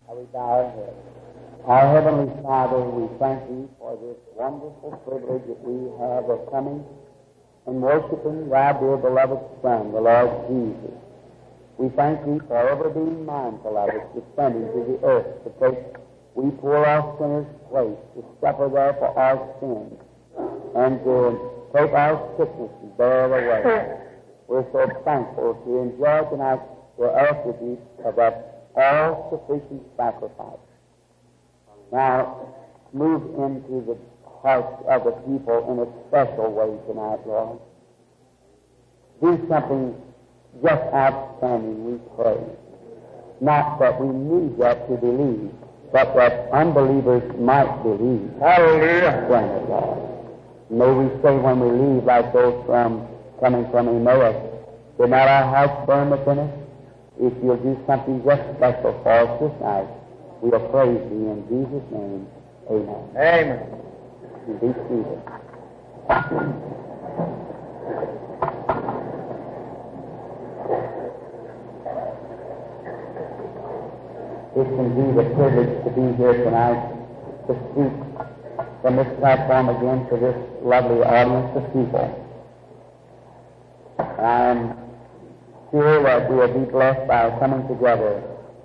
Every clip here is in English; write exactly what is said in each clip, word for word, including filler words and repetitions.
I will bow our heads. Our Heavenly Father, we thank Thee for this wonderful privilege that we have of coming and worshiping Thy dear beloved Son, the Lord Jesus. We thank Thee for ever being mindful of us, descending to the earth to take we poor our sinners' place, to suffer there for our sins, and to take our sickness and bear it away. We're so thankful to enjoy tonight the attributes of that all-sufficient sacrifice. Now, move into the hearts of the people in a special way tonight, Lord. Do something just outstanding, we pray. Not that we need that to believe, but that unbelievers might believe. Hallelujah. Grant it, Lord. May we say when we leave, like those from coming from Emmaus, did not our hearts burn within us? If you'll do something just special for us this night, we'll praise Thee in Jesus' name. Amen. Amen. You be seated. It's indeed a privilege to be here tonight, to speak from this platform again to this lovely audience of people. I'm sure that we will be blessed by coming together.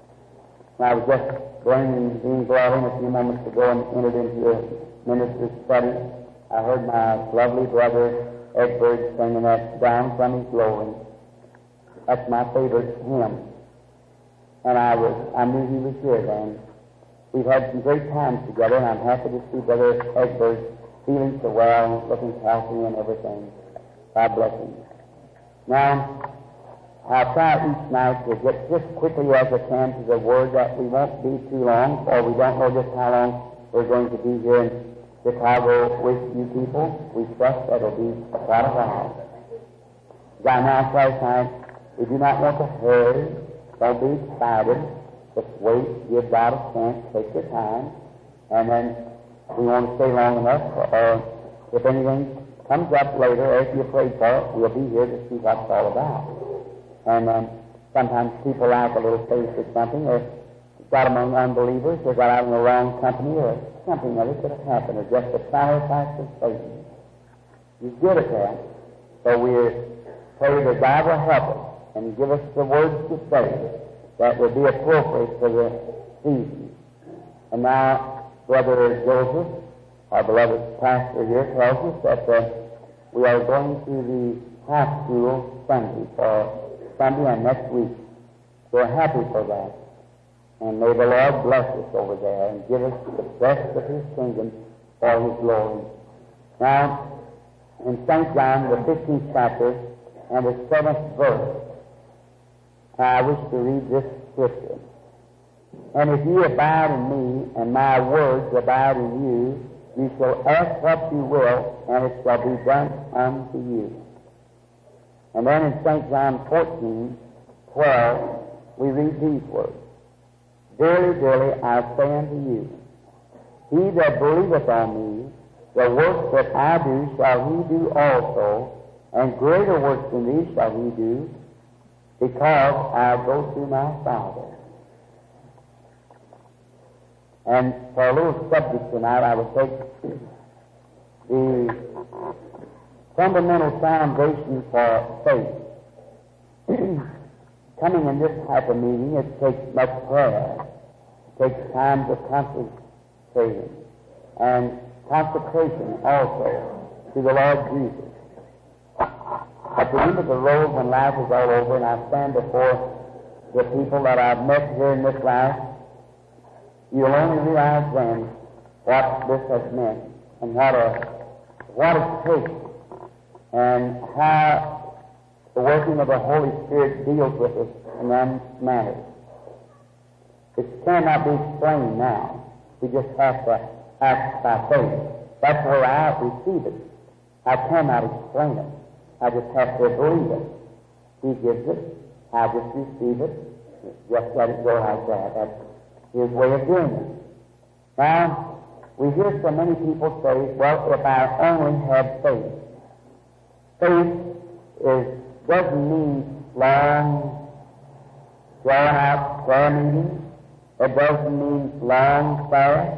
I was just going, being brought in a few moments ago and entered into a minister's study. I heard my lovely brother Edward singing that Down from His Glory. That's my favorite hymn. And I was, I knew he was here then. We've had some great times together, and I'm happy to see Brother Egbert feeling so well, looking healthy and everything. God bless him. Now, I'll try each night to get just quickly as I can to the Word, that we won't be too long, or we don't know just how long we're going to be here in Chicago with you people. We trust that it'll be quite a while. As I announced last night, we do not want to hurry. Don't be excited. Just wait, give God a chance, take your time, and then we want to stay long enough, or if anything comes up later, after you pray for it, we'll be here to see what it's all about. And um, sometimes people like a little taste of something, or got among unbelievers, or got out in the wrong company, or something of it could have happened, or just a sacrifice of Satan. He's good at that. So we pray that God will help us and give us the words to say that will be appropriate for the season. And now, Brother Joseph, our beloved pastor here, tells us that uh, we are going to the high school Sunday for Sunday and next week. We're happy for that. And may the Lord bless us over there and give us the best of His kingdom for His glory. Now, in Saint John, the fifteenth chapter and the seventh verse, I wish to read this scripture. And if you abide in me, and my words abide in you, you shall ask what you will, and it shall be done unto you. And then in Saint John fourteen, twelve, we read these words. Verily, verily, I say unto you, he that believeth on me, the works that I do shall he do also, and greater works than these shall he do, because I go to my Father. And for a little subject tonight, I will take the fundamental foundation for faith. Coming in this type of meeting, it takes much prayer. It takes times of concentration and consecration also to the Lord Jesus. At the end of the road, when life is all over, and I stand before the people that I've met here in this life, you'll only realize then what this has meant and what a what it takes, and how the working of the Holy Spirit deals with us in that manner. It cannot be explained now. We just have to act by faith. That's where I receive it. I cannot explain it. I just have to believe it. He gives it. I just receive it. Just let it go like that. That's His way of doing it. Now, we hear so many people say, well, if I only had faith. Faith is, doesn't mean long, drawn-out prayer meetings It doesn't mean long fast.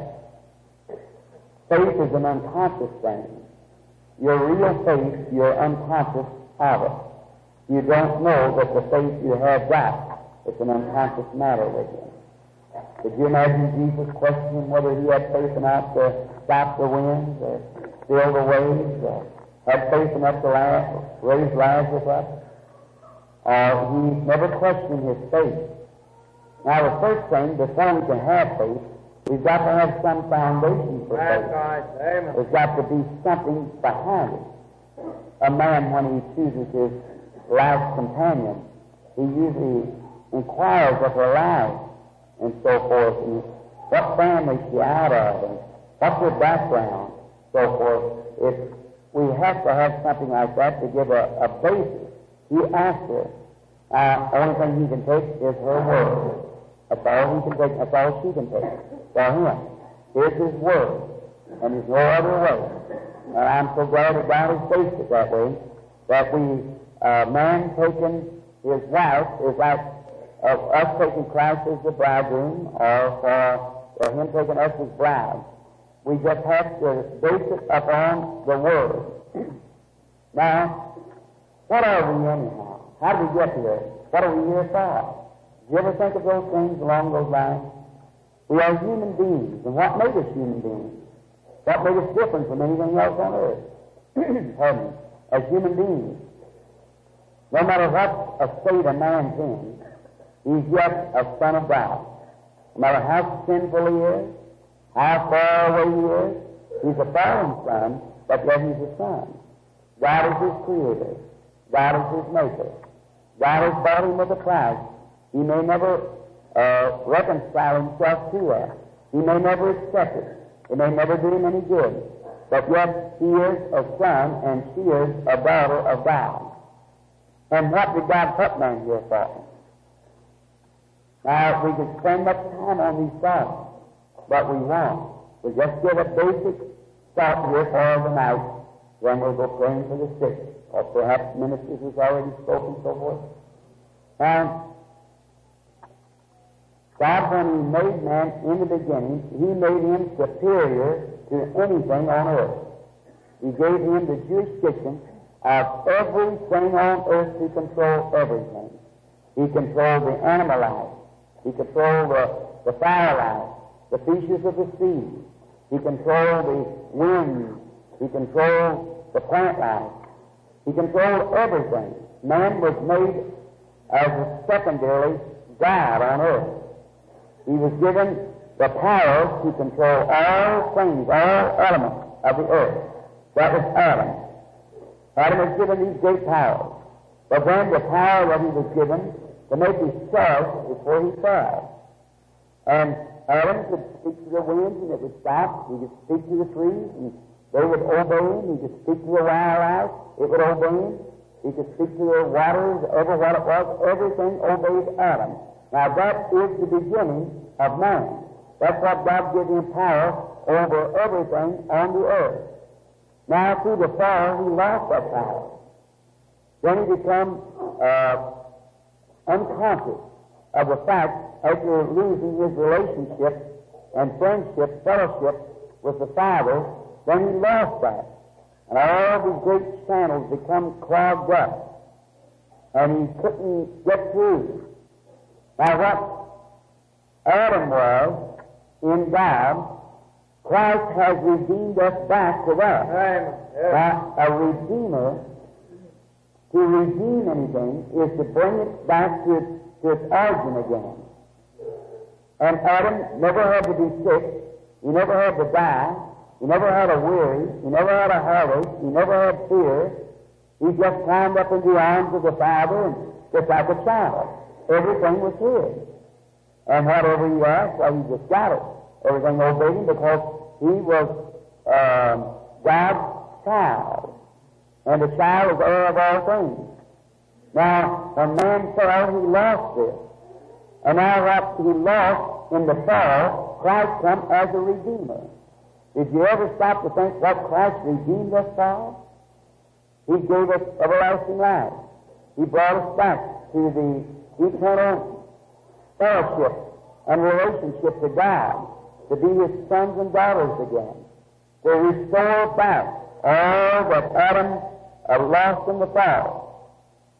Faith is an unconscious thing. Your real faith, you're unconscious of it. You don't know that the faith you have got, it's an unconscious matter with you. Could you imagine Jesus questioning whether he had faith enough to stop the winds or still the waves, or had faith enough to raise Lazarus up? Uh, he never questioned his faith. Now, the first thing, before we can have faith, we've got to have some foundation for faith. There's got to be something behind it. A man, when he chooses his life's companion, he usually inquires of her life and so forth, and what family she's out of, and what's her background, so forth. If we have to have something like that to give a, a basis, he asks her. Uh, the only thing he can take is her word. That's all he can take. That's all she can take. For him, here's his word, and there's no other way. And I'm so glad that God has based it that way, that we, uh, man taking his wife is like of us taking Christ as the bridegroom, or for, for him taking us as bride. We just have to base it upon the Word. Now, what are we anyhow? How do we get here? What are we here for? Do you ever think of those things along those lines? We are human beings, and what made us human beings? What made us different from anything else on earth? Pardon me. As human beings, no matter what a state a man's in, he's yet a son of God. No matter how sinful he is, how far away he is, he's a fallen son, but yet he's a son. God is his creator. God is his maker. God has bought him with a price. He may never uh, reconcile himself to us. He may never accept it. It may never do him any good. But yet he is a son and she is a daughter of God. And what did God put man here for? Now, we could spend much time on these thoughts, but we won't. We'll just give a basic thought here for the night, then we'll go praying for the sick, or perhaps ministers has already spoken, so forth. Now, God, when he made man in the beginning, he made him superior to anything on earth. He gave him the jurisdiction of everything on earth to control everything. He controlled the animal life. He controlled the, the fire life, the fishes of the sea. He controlled the wind. He controlled the plant life. He controlled everything. Man was made as a secondary God on earth. He was given the power to control all things, all elements of the earth. That was Adam. Adam was given these great powers. But then the power that he was given to make his choice before he fell. And Adam could speak to the winds and it would stop. He could speak to the trees and they would obey him. He could speak to the wildlife. It would obey him. He could speak to the waters, ever what it was. Everything obeyed Adam. Now that is the beginning of man. That's what God gave him power over everything on the earth. Now through the fall, he lost that power. Then he became uh, unconscious of the fact, after losing his relationship and friendship, fellowship with the Father, then he lost that. And all these great channels become clogged up. And he couldn't get through. Now what Adam was in God, Christ has redeemed us back to that. Now, a redeemer, to redeem anything, is to bring it back to its, to its origin again. And Adam never had to be sick. He never had to die. He never had a worry. He never had a heartache. He never had fear. He just climbed up in the arms of the Father and just like a child. Everything was his. And whatever he asked, well, he just got it. Everything obeyed him because he was um, God's child. And the child is heir of all things. Now, when man fell, he lost this. And now what he lost in the fall, Christ come as a redeemer. Did you ever stop to think what Christ redeemed us for? He gave us everlasting life. He brought us back to the eternal fellowship and relationship to God, to be His sons and daughters again, to restore back all that Adam uh, lost in the fall.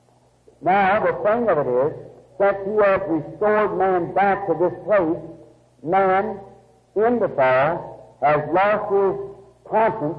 Now, the thing of it is, since He has restored man back to this place, man in the fall has lost his conscience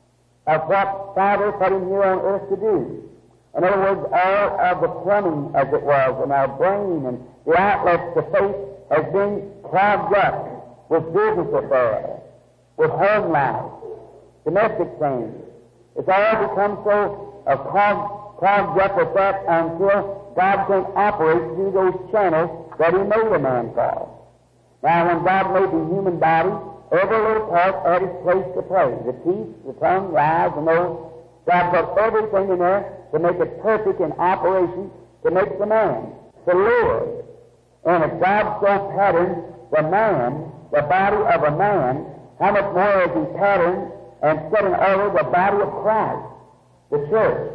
of what Father put him here on earth to do. In other words, all of the plumbing, as it was, in our brain and the outlets to faith has been clogged up with business affairs, with home life, domestic things. It's all become so uh, clogged, clogged up with that until God can operate through those channels that He made a man for. Now, when God made the human body, every little part had its place to play. The teeth, the tongue, the eyes, the nose. God put everything in there to make it perfect in operation to make the man, to live. And if God so patterned the man, the body of a man, how much more has He patterned and set in order the body of Christ, the church?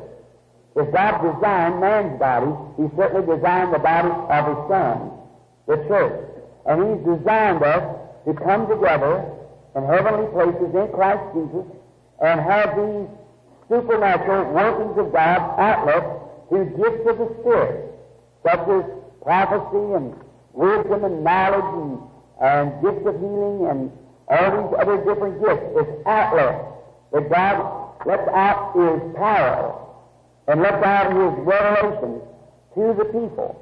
If God designed man's body, He certainly designed the body of His Son, the church. And He's designed us to come together in heavenly places in Christ Jesus and have these supernatural workings of God outlets through gifts of the Spirit, such as prophecy and wisdom and knowledge and, and gifts of healing and all these other different gifts. It's outlets that God lets out His power and lets out His revelation to the people.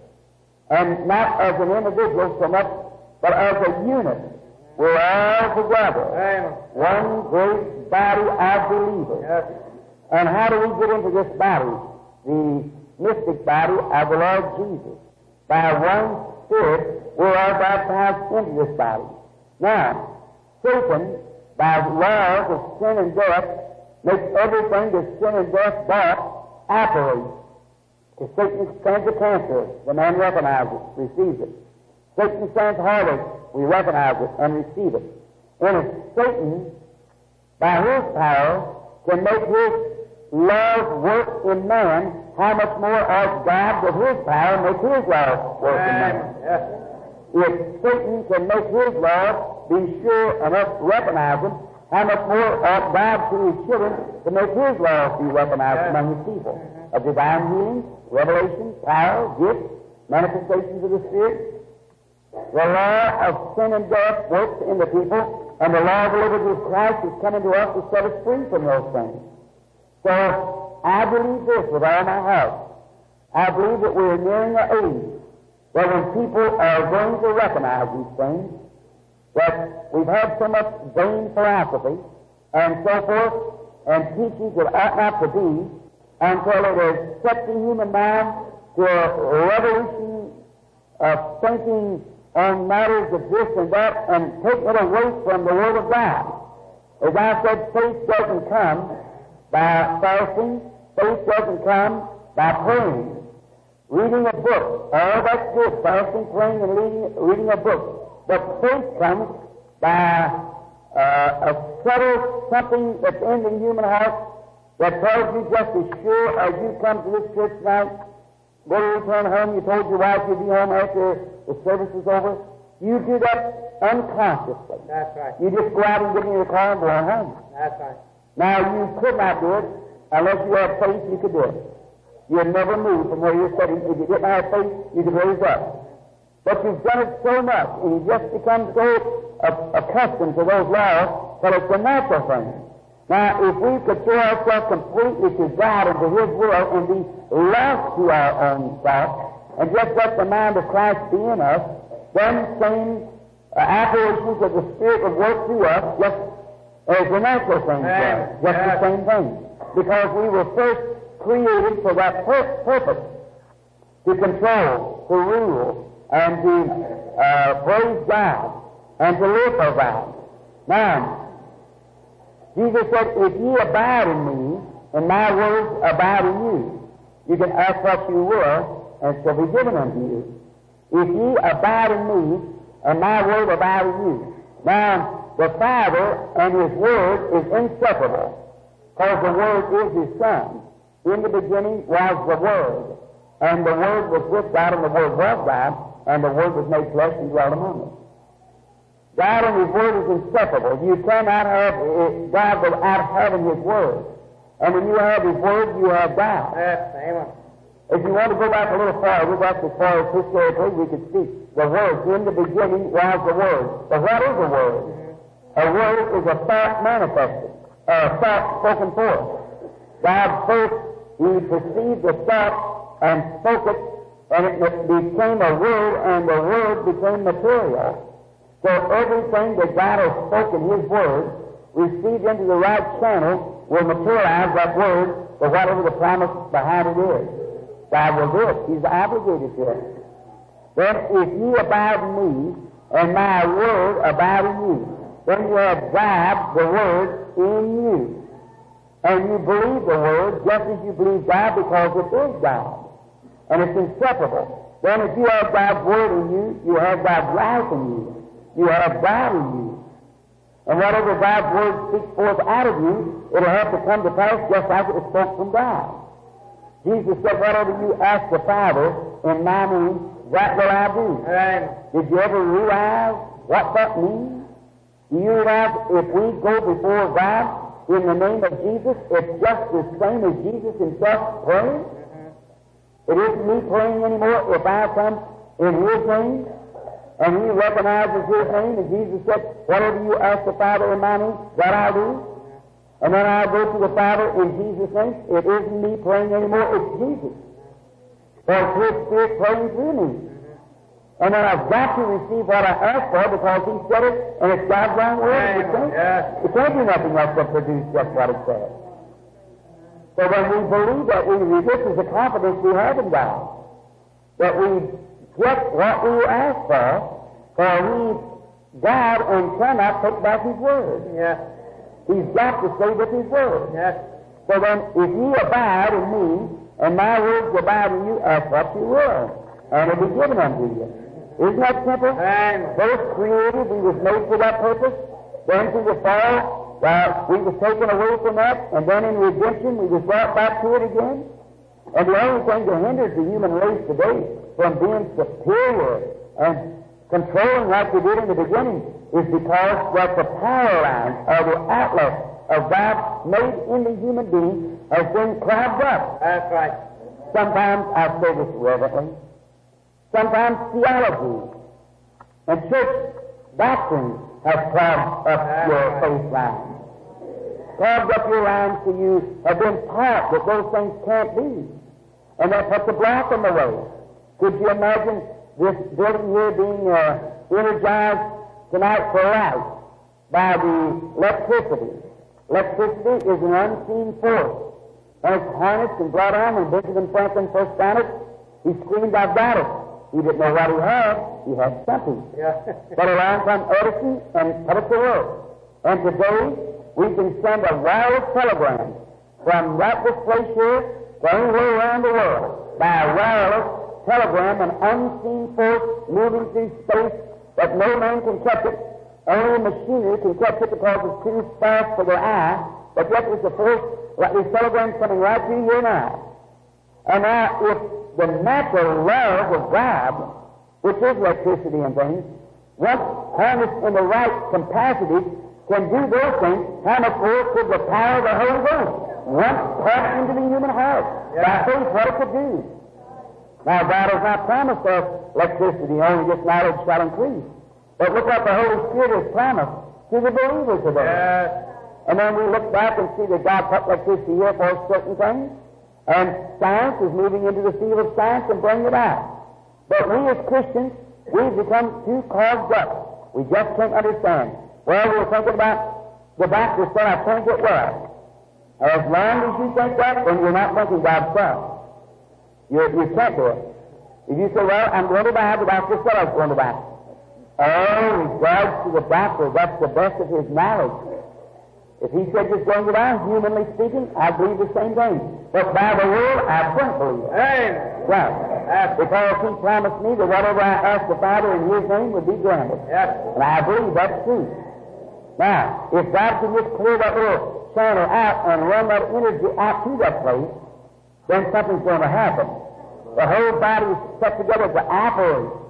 And not as an individual so much, but as a unit. We're all together. Amen. One great body of believers. Yes. And how do we get into this body? The mystic body of the Lord Jesus. By one Spirit, we're all baptized into this body. Now, Satan, by laws of sin and death, makes everything that sin and death brought operate. If Satan sends a cancer, the man recognizes it, receives it. Satan sends heartache, we recognize it and receive it. And if Satan, by his power, can make his love work in man, how much more ought God with His power make His love work in man? Yes. If Satan can make His love be sure enough to recognize Him, how much more ought God to His children to make His love be recognized yes. among His people? Of divine healing, revelation, power, gifts, manifestations of the Spirit. The law of sin and death works in the people, and the law of the liberty of Christ is coming to us to set us free from those things. So, I believe this with all my heart. I believe that we're nearing an age where when people are going to recognize these things, that we've had so much vain philosophy and so forth, and teachings that ought not to be, until it has set the human mind to a revolution of thinking on matters of this and that, and taking it away from the Word of God. As I said, faith doesn't come by fasting. Faith doesn't come by praying. Reading a book, all that's good, fasting, praying, and reading, reading a book. But faith comes by uh, a subtle something that's in the human heart that tells you just as sure as you come to this church tonight, go to return home, you told your wife you'd be home after the service is over. You do that unconsciously. That's right. You just go out and get in your car and go on home. That's right. Now, you could not do it unless you had faith. You could do it. You'd never move from where you're sitting. If you didn't have faith, you could raise up. But you've done it so much, and you just become so uh, accustomed to those laws that it's a natural thing. Now, if we could throw ourselves completely to God and to His will and be lost to our own self, and just let the mind of Christ be in us, then same uh, operations of the Spirit would work through us just as the natural thing does. Just yeah. the same thing. Because we were first created for that pur- purpose, to control, to rule, and to uh, praise God, and to live for God. Now, Jesus said, if ye abide in me, and my words abide in you, you can ask what you will, and it shall be given unto you. If ye abide in me, and my word abide in you. Now, the Father and His Word is inseparable, because the Word is His Son. In the beginning was the Word, and the Word was with God, and the Word was God, and the Word was made flesh and dwelt among us. God and His Word is inseparable. You cannot have God without having His Word. And when you have His Word, you have God. Yes, amen. If you want to go back a little farther, we back as far as historically we could see the Word. In the beginning was the Word. But what is a Word? A Word is a thought manifested, or a thought spoken forth. God spoke, He perceived the thought and spoke it, and it became a word, and the Word became material. So everything that God has spoken, His Word, received into the right channel, will materialize that Word for whatever the promise behind it is. God will do it. He's obligated to it. Then if ye abide in me, and my Word abide in you, then you have God, the Word, in you. And you believe the Word just as you believe God, because it is God. And it's inseparable. Then if you have God's Word in you, you have God's life in you. You have God in you. And whatever God's Word speaks forth out of you, it'll have to come to pass just like it was spoke from God. Jesus said, whatever you ask the Father in my name, that will I do. Amen. Did you ever realize what that means? Do you realize if we go before God in the name of Jesus, it's just the same as Jesus Himself praying? Mm-hmm. It isn't me praying anymore if I come in His name, and He recognizes His name, and Jesus said, whatever you ask the Father in my name, that I'll do. And then I'll go to the Father in Jesus' name. It isn't me praying anymore, it's Jesus. Or it's His Spirit praying through me. And then I've got to receive what I ask for because He said it, and it's God's own word. It can't, Yeah. it can't do nothing else but produce just what it says. So when we believe that, we this is the confidence we have in God. That we get what we ask for, for we, God, and cannot take back His word. Yeah. He's got to stay with His word. Yes. So then, if ye abide in me, and my words abide in you, ask what you will, and it will be given unto you. Isn't that simple? Amen. First created, we was made for that purpose. Then through the fall, well, we was taken away from that, and then in redemption, we was brought back to it again. And the only thing that hinders the human race today from being superior and controlling like we did in the beginning is because that the power line or the outlet of God made in the human being has been clogged up. That's right. Sometimes I say this reverently. Sometimes theology and church doctrine has clogged up That's your right. faith line. Clogged up your line so you have been taught that those things can't be. And that puts a block in the way. Could you imagine this building here being uh, energized tonight for life by the electricity? Electricity is an unseen force. And it's harnessed and brought on, and Benjamin Franklin first found it. He screamed, I've got it. He didn't know what he had. He had something. Yeah. But along come Edison and put it to work. And today, we can send a wireless telegram from right this place here to anywhere around the world by a wireless telegram, an unseen force moving through space that no man can catch it. Only machinery can catch it because it's too fast for the eye. But yet there's a force like this telegram coming right through here now. And now, if the natural laws of God, which is electricity and things, once harnessed in the right capacity, can do those things, how much more could the power of the Holy Ghost once passed into the human heart? Yeah. By faith, what it could do. Now, God has not promised us electricity, only this knowledge shall increase. But look what the Holy Spirit has promised to the believers today. Yes. And then we look back and see that God put electricity here for certain things, and science is moving into the field of science and bringing it out. But we as Christians, we've become too clogged up. We just can't understand. Well, we were thinking about the doctor said, I think it was. As long as you think that, then you're not thinking God's Son. You, you can't do it. If you say, well, I'm going to die, the doctor said I was going to die. Oh, in regards to the doctor, that's the best of his knowledge. If he said you're going to die, humanly speaking, I believe the same thing. But by the word, I don't believe it. Amen. Right. Because he promised me that whatever I asked the Father in His name would be granted. Yes. And I believe that's true. Now, if God can just clear that little channel out and run that energy out to that place, then something's going to happen. The whole body is set together to operate.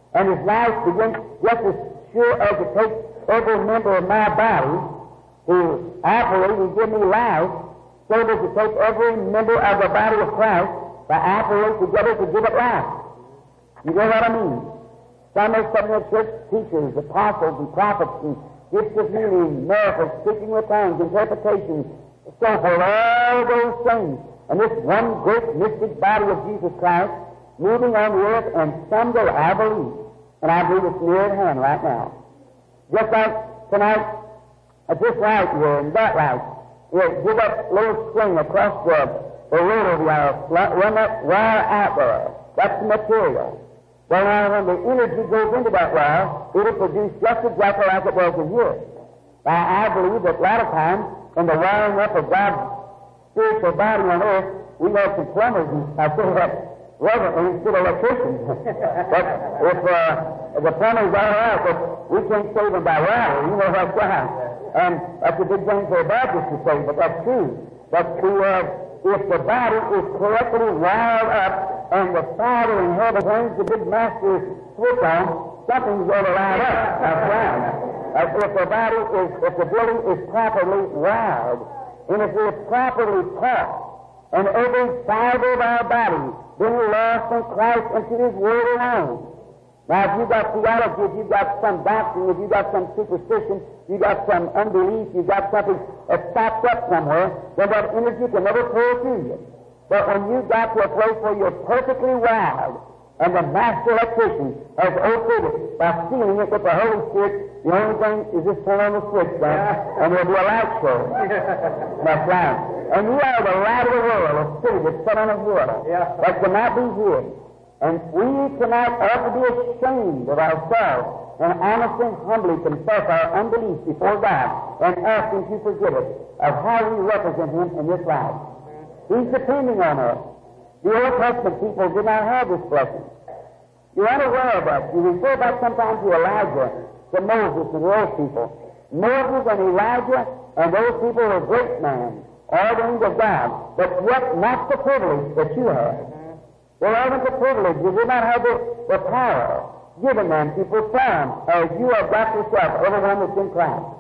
And His life begins just as sure as it takes every member of my body to operate and give me life, so does it take every member of the body of Christ to operate together to give it life. You know what I mean? Some of some church teachers, apostles, and prophets, and gifts of healing, miracles, speaking with tongues, interpretations, so forth, all those things. And this one great mystic body of Jesus Christ moving on the earth, and someday I believe, and I believe it's near at hand right now. Just like tonight, at this light here and that light, here, give that little string across the, the road over there, run that wire out there. That's the material. Well, now, when the energy goes into that wire, it'll produce just exactly like it was in here. Now, I believe that a lot of times, in the wiring up of God's spiritual body on earth, we have some plumbers, and I say that reverently instead of electricians. But if uh, the plumbers are out, but we can't save them by wire, you know that's why. Um, that's a big thing for a Baptist to say, but that's true. But the, uh, if the body is correctly wired up, and the Father in heaven turns the big master switch on, something's going to light up. That's right. Uh, if the body is, if the building is properly wired, and if it's properly taught, and every fiber of our body being lost in Christ and to His Word alone. Now, if you've got theology, if you've got some doctrine, if you've got some superstition, you've got some unbelief, you've got something that's stopped up somewhere, then that energy can never flow through you. But when you got to a place where you're perfectly wired, and the master electrician has opened it by sealing it with the Holy Spirit, the only thing is just turn on the switch, then, yeah. And there'll be a light show. That's right. And you are the light of the world, a city that's set on a hill, yeah. That cannot be hid. And we tonight ought to be ashamed of ourselves and honestly and humbly confess our unbelief before God and ask Him to forgive us of how we represent Him in this life. He's depending on us. The Old Testament people did not have this blessing. You're unaware of that. You refer back sometimes to Elijah, to Moses, and those people. Moses and Elijah and those people were great men, ordained of God, but yet not the privilege that you have. They haven't the privilege. You did not have the, the power given them to perform as you have got yourself, everyone that's in Christ.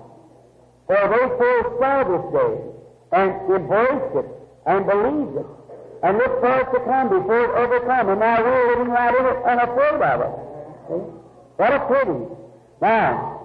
For they first saw this day and embraced it and believed it and looked for it to come before it ever come. And now we're living right in it unafraid of it. See? What a pity. Now,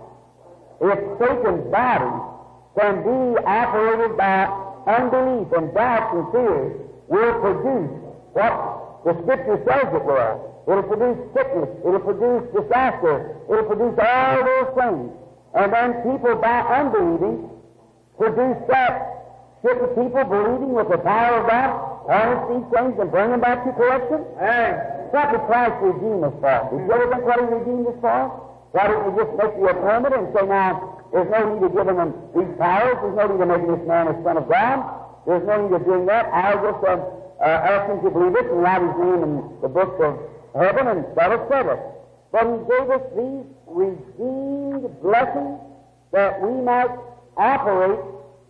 if Satan's body can be operated by unbelief and doubts and fears, will produce what the Scripture says it will. It'll produce sickness. It'll produce disaster. It'll produce all those things. And then people, by unbelieving, produce that. Shouldn't people believing with the power of God harness these things and bring them back to correction? Hey. What did Christ redeem us for? Did you ever think what He redeemed us for? Why didn't He just make you a permit and say, now, there's no need of giving them these powers. There's no need of making this man a son of God. There's no need of doing that. I'll just uh, uh, ask him to believe it and write his name in the book of heaven, and that'll settle it. But He gave us these redeemed blessings that we might operate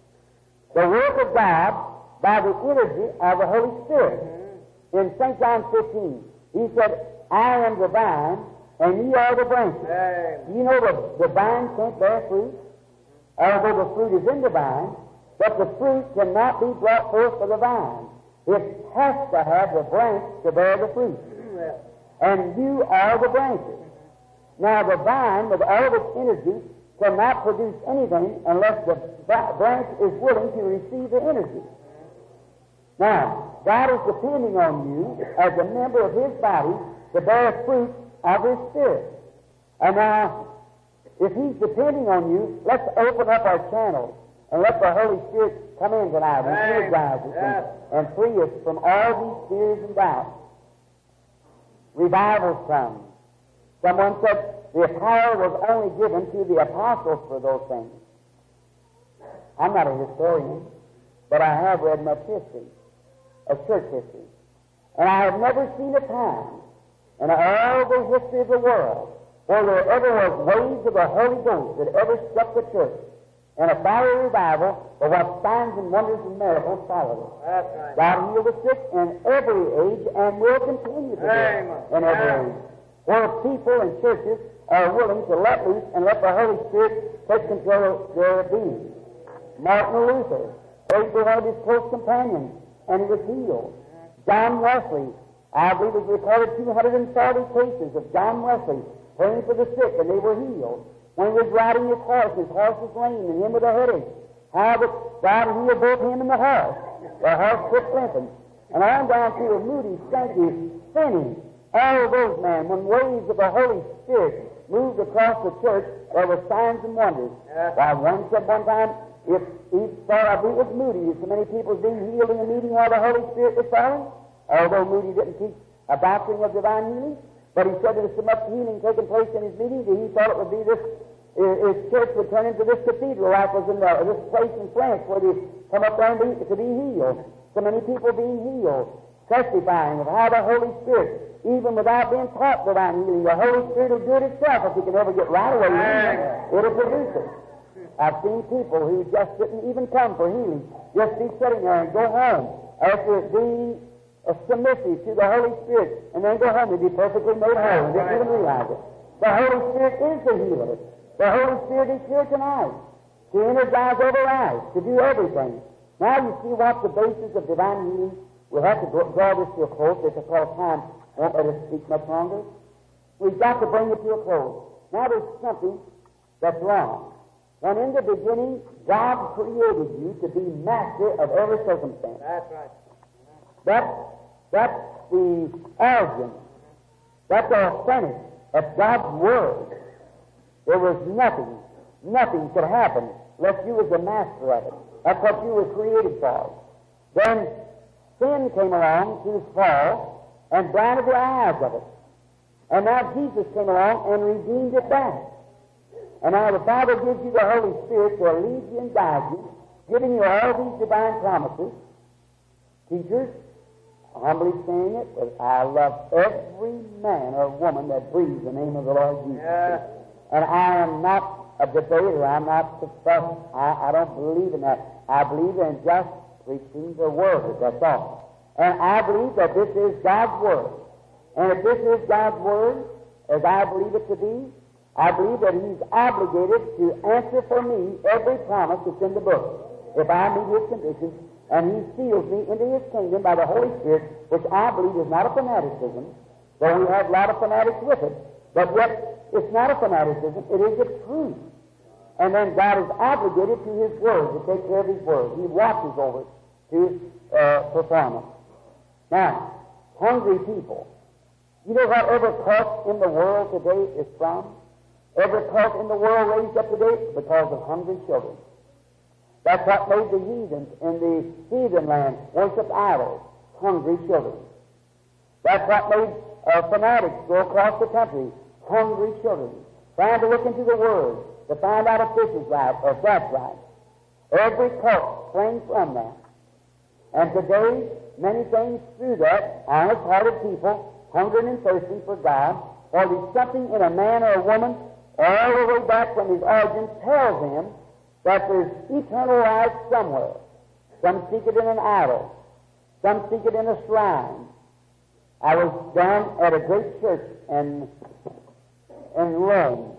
the work of God by the energy of the Holy Spirit. Mm-hmm. In Saint John fifteen, He said, I am the vine, and ye are the branches. Hey. You know the, the vine can't bear fruit, although the fruit is in the vine, but the fruit cannot be brought forth for the vine. It has to have the branch to bear the fruit. Mm-hmm. And you are the branches. Now the vine, with all of its energy, cannot produce anything unless the branch is willing to receive the energy. Now, God is depending on you as a member of His body to bear fruit of His Spirit. And now, if He's depending on you, let's open up our channels and let the Holy Spirit come in tonight and energize us and, and free us from all these fears and doubts. Revivals come. Someone said, the power was only given to the apostles for those things. I'm not a historian, but I have read much history, of church history. And I have never seen a time in all the history of the world where there ever was waves of the Holy Ghost that ever struck the church in a fiery revival, but what signs and wonders and miracles followed it. That's right. God healed the sick in every age and will continue to do it in every age. where people and churches are willing to let loose and let the Holy Spirit take control of their being. Martin Luther prayed for one of his close companions, and he was healed. John Wesley, I believe it was recorded two hundred forty cases of John Wesley praying for the sick, and they were healed. When he was riding his horse, his horse was lame, and him with a headache. How that God healed both him and the horse. The horse quit limping. And on down to Moody, Sankey, Finney, all those men, when waves of the Holy Spirit moved across the church, there were signs and wonders. Yeah. Why, one said one time, if he thought, I believe it was Moody, so many people being healed in the meeting while the Holy Spirit was falling, although Moody didn't teach a doctrine of divine healing, but he said there was so much healing taking place in his meeting that he thought it would be this, his church would turn into this cathedral like was in the, this place in France where they come up there and be, to be healed. So many people being healed, testifying of how the Holy Spirit, even without being taught divine healing, the Holy Spirit will do it itself if he can ever get right away with it. It'll produce it. I've seen people who just didn't even come for healing, just be sitting there and go home after being uh, submissive to the Holy Spirit, and then go home and be perfectly made whole and didn't even realize it. The Holy Spirit is the healer. The Holy Spirit is here tonight to energize every life, to do everything. Now you see what the basis of divine healing. We'll have to draw this to a close because time won't let us speak much longer. We've got to bring it to a close. Now there's something that's wrong. When in the beginning, God created you to be master of every circumstance. That's right. That's, that's the origin. That's the authentic of God's Word. There was nothing, nothing could happen unless you was the master of it. That's what you were created for. Then sin came along through fall and blinded the eyes of it. And now Jesus came along and redeemed it back. And now the Father gives you the Holy Spirit to lead you and guide you, giving you all these divine promises. Teachers, humbly saying it, but I love every man or woman that breathes the name of the Lord Jesus. Yeah. And I am not a debater. I'm not successful. I, I don't believe in that. I believe in just preaching the Word. That's all. And I believe that this is God's Word. And if this is God's Word, as I believe it to be, I believe that He's obligated to answer for me every promise that's in the book, if I meet His conditions, and He seals me into His kingdom by the Holy Spirit, which I believe is not a fanaticism, though we have a lot of fanatics with it, but yet it's not a fanaticism, it is the truth. And then God is obligated to His Word, to take care of His Word. He watches over it to uh, perform it. Now, hungry people. You know what every cult in the world today is from? Every cult in the world raised up today is because of hungry children. That's what made the heathens in the heathen land worship idols, hungry children. That's what made uh, fanatics go across the country, hungry children, trying to look into the Word to find out if this is right or if that's right. Every cult sprang from that. And today, many things through that, honest-hearted people, hungering and thirsting for God, or there's something in a man or a woman, all the way back from his origin, tells him that there's eternal life somewhere. Some seek it in an idol. Some seek it in a shrine. I was down at a great church in, in Rome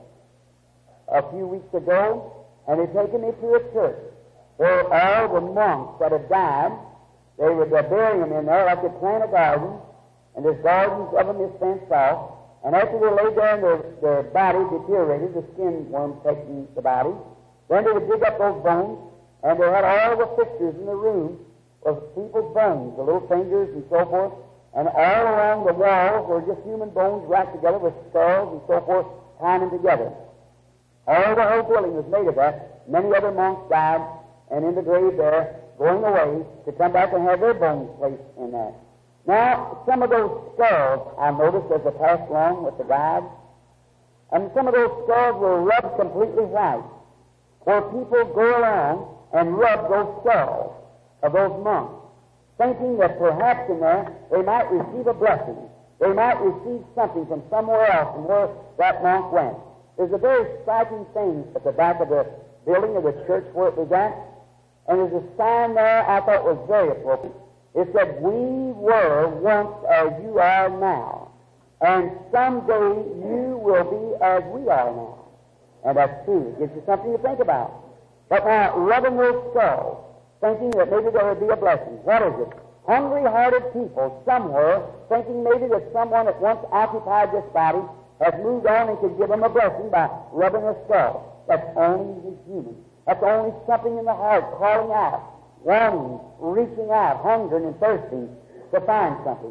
a few weeks ago, and they'd taken me to a church where all the monks that had died, they would bury them in there like they plant a garden, and there's gardens of them is fenced off. And after they lay there and their, their body deteriorated, the skin worms taking the body, then they would dig up those bones, and they had all the fixtures in the room of people's bones, the little fingers and so forth, and all around the walls were just human bones wrapped together with skulls and so forth, tying them together. All the whole building was made of that. Many other monks died, and in the grave there, going away to come back and have their bones placed in that. Now, some of those skulls, I noticed as I passed along with the guide, and some of those skulls were rubbed completely white, where people go around and rub those skulls of those monks, thinking that perhaps in there they might receive a blessing. They might receive something from somewhere else from where that monk went. There's a very striking thing at the back of the building of the church where it was at, and there's a sign there I thought was very appropriate. It said, "We were once as you are now." And someday you will be as we are now. And that's true. It gives you something to think about. But now, rubbing those skulls, thinking that maybe there would be a blessing. What is it? Hungry-hearted people somewhere thinking maybe that someone that once occupied this body has moved on and could give them a blessing by rubbing a skull. That's only human. That's only something in the heart calling out, wanting, reaching out, hungering and thirsting to find something.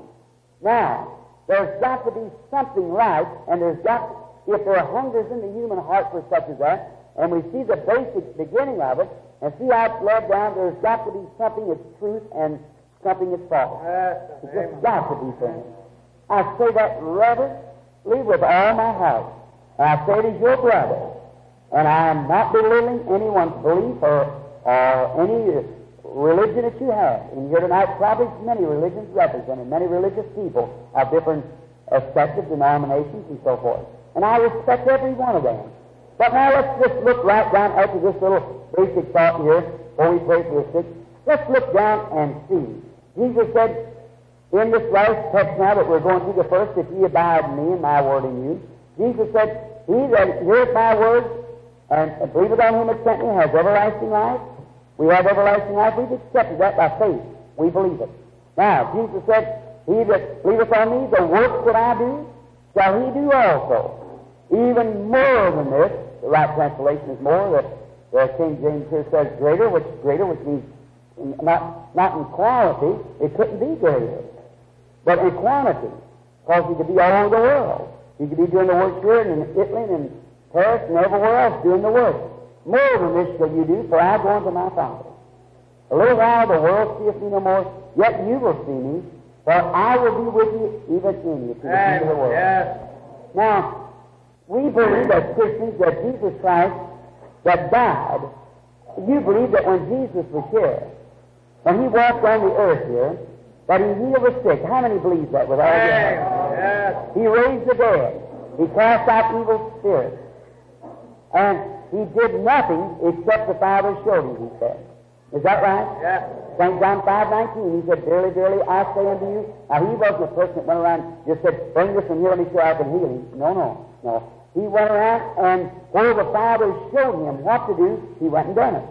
Now, there's got to be something right, and there's got, if there are hungers in the human heart for such as that, and we see the basic beginning of it, and see how it's led down, there's got to be something that's truth and something that's false. It's just got to be things. I say that reverently with all my heart. And I say it as your brother. And I am not belittling anyone's belief or, or any religion that you have. And here tonight, probably many religions represented, many religious people of different respective denominations and so forth. And I respect every one of them. But now let's just look right down after this little basic thought here before we pray for the sick. Let's look down and see. Jesus said in this last text now that we're going through the first, if ye abide in me and my word in you, Jesus said, he that heareth my word and believeth on him that sent me has everlasting life. We have everlasting life. We've accepted that by faith. We believe it. Now, Jesus said, he that believeth on me, the works that I do, shall he do also. Even more than this, the right translation is more, the, the King James here says greater, which greater, which means not, not in quality, it couldn't be greater, but in quantity, because he could be all over the world. He could be doing the work here and in Italy and in Paris and everywhere else doing the work. More than this shall you do, for I go unto my Father. A little while the world seeth me no more, yet you will see me, for I will be with you even in you to the end of the world. Yes. Now, we believe as Christians that Jesus Christ that died, you believe that when Jesus was here, when he walked on the earth here, that he healed the sick. How many believe that with all your heart? Yes. He raised the dead. He cast out evil spirits. And he did nothing except the Father showed him, he said. Is that right? Yes. Saint John five nineteen, he said, Verily, verily, I say unto you. Now, he wasn't a person that went around and just said, bring this and here, let me show I can heal him. No, no, no. He went around, and where the Father showed him what to do, he went and done it.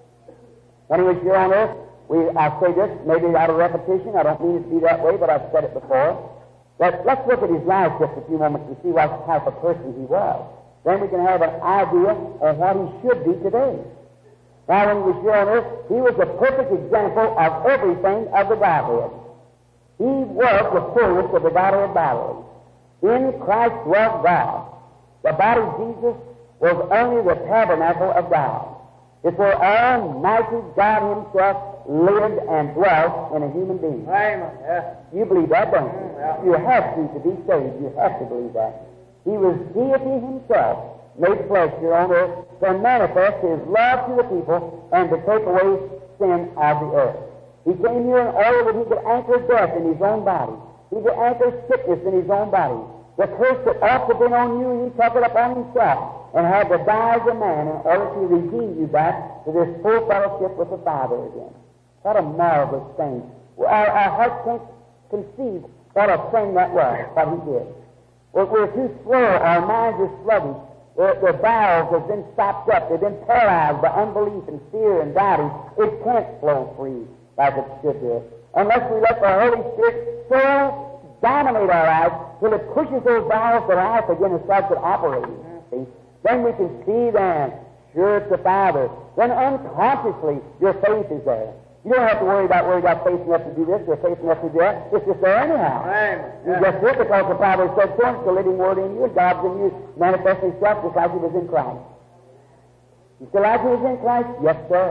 When he was here on earth, we, I say this, maybe out of repetition, I don't mean it to be that way, but I've said it before, but let's look at his life just a few moments to see what type of person he was. Then we can have an idea of what he should be today. Now, when he was here on earth, he was a perfect example of everything of the Godhead. He was the fullness of the Godhead bodily. In Christ was God. The body of Jesus was only the tabernacle of God. It's where Almighty God himself lived and dwelt in a human being. Amen. Yeah. You believe that, don't you? Mm, yeah. You have to to be saved. You have to believe that. He was deity himself, made flesh here on earth, to manifest his love to the people and to take away sin of the earth. He came here in order that he could anchor death in his own body. He could anchor sickness in his own body. The curse that ought to have been on you, he took it upon himself and had to die as a man in order to redeem you back to this full fellowship with the Father again. What a marvelous thing. Our, our hearts can't conceive what a thing that was, what he did. We're, we're too slow. Our minds are sluggish. The, the bowels have been stopped up. They've been paralyzed by unbelief and fear and doubting. It can't flow free like it should do. Unless we let the Holy Spirit so dominate our lives till it pushes those bowels to life again and starts it operating. See? Then we can see then, sure it's the Father. Then unconsciously your faith is there. You don't have to worry about where you got faith enough to do this or faith enough to do that. It's just there anyhow. Amen. You just do it because the Father said so, it's the living Word in you, and God's in you, manifesting himself just like he was in Christ. You still like he was in Christ? Yes, sir.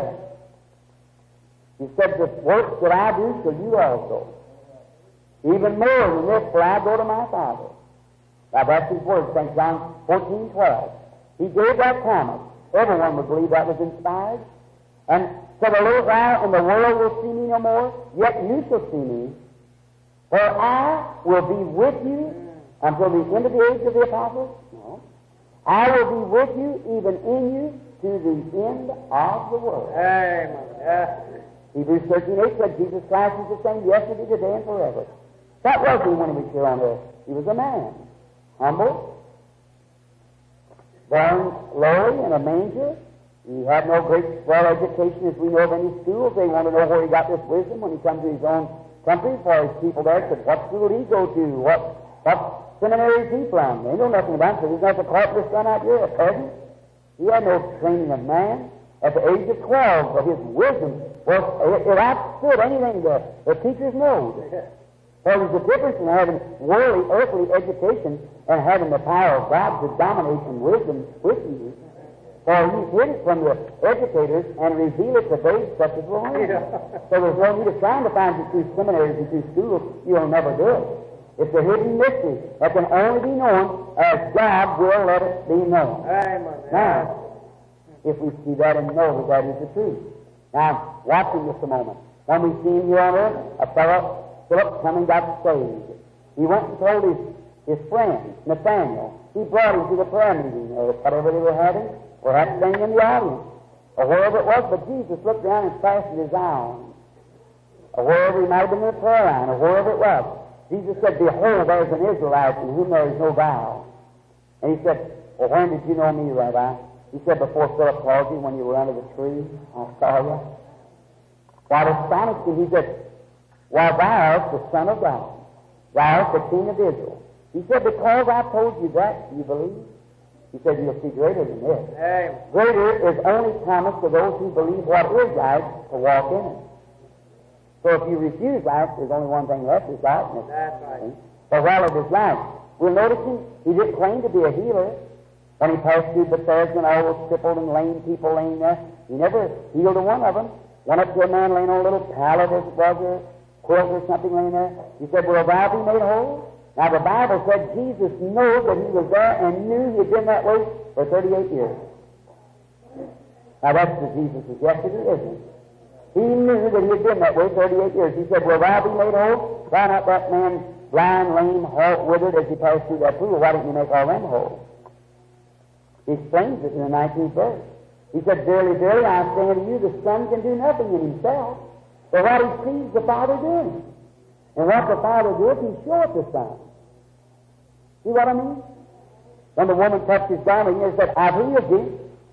He said, the works that I do shall you also. Even more than this, for I go to my Father. Now, that's his word, Saint John fourteen twelve. He gave that promise. Everyone would believe that was inspired. And said, a little while, and the world will see me no more, yet you shall see me. For I will be with you until the end of the age of the apostles. No. I will be with you, even in you, to the end of the world. Amen. Yeah. Hebrews thirteen eight said, Jesus Christ is the same yesterday, today, and forever. That was he when he was here on earth. He was a man. humble, born lowly in a manger. He had no great swell education as we know of any schools. They want to know where he got this wisdom when he comes to his own country, for his people there said, what school did he go to? What, what seminary is he from? They know nothing about him, so he's not the carpenter's son out here, a peasant. He had no training of man. At the age of twelve, but his wisdom was, it, it outstood anything the, the teachers know. There was a difference in having worldly, earthly education and having the power of God to dominate in wisdom with you. For he's hid it from the educators and reveal it to babes such as will learn. So there's no need of trying to find it through seminaries and through schools. You'll never do it. It's a hidden mystery that can only be known as God will let it be known. Amen. Now, if we see that and know that that is the truth. Now, watch him just a moment. When we see him here on earth, a fellow, Philip, coming got saved. He went and told his, his friend, Nathaniel. He brought him to the prayer meeting, or whatever they were having, or perhaps staying in the audience, or wherever it was, but Jesus looked down and fastened his eye on him. Or wherever he might have been in the prayer line, or wherever it was. Jesus said, behold, there is an Israelite in whom there is no guile. And he said, well, when did you know me, Rabbi? He said, before Philip called you, when you were under the tree, I saw you. What astonished him, he said, why, thou art the Son of God. Thou art the King of Israel. He said, because I told you that, do you believe? He said, you'll see greater than this. Amen. Greater is only promised to those who believe what is right to walk in it. So if you refuse life, there's only one thing left, is darkness. That's right. But while it is life, we'll notice him, he didn't claim to be a healer. When he passed through Bethesda and all those crippled and lame people laying there, he never healed a one of them. Went up to a man laying on a little pallet, as it was, or quilt or something laying there. He said, will thou be made whole? Now the Bible said Jesus knew that he was there and knew he had been that way for thirty-eight years. Now that's the Jesus of yesterday, isn't it? He knew that he had been that way thirty-eight years. He said, will thou be made whole? Why not that man blind, lame, halt, withered as he passed through that pool? Why didn't you make all them whole? He explains it in the nineteenth verse. He said, verily, verily, I say unto you, the Son can do nothing in himself, but what he sees the Father doing. And what the Father does, he showeth the Son. See what I mean? When the woman touched his garment, he said, I've healed thee.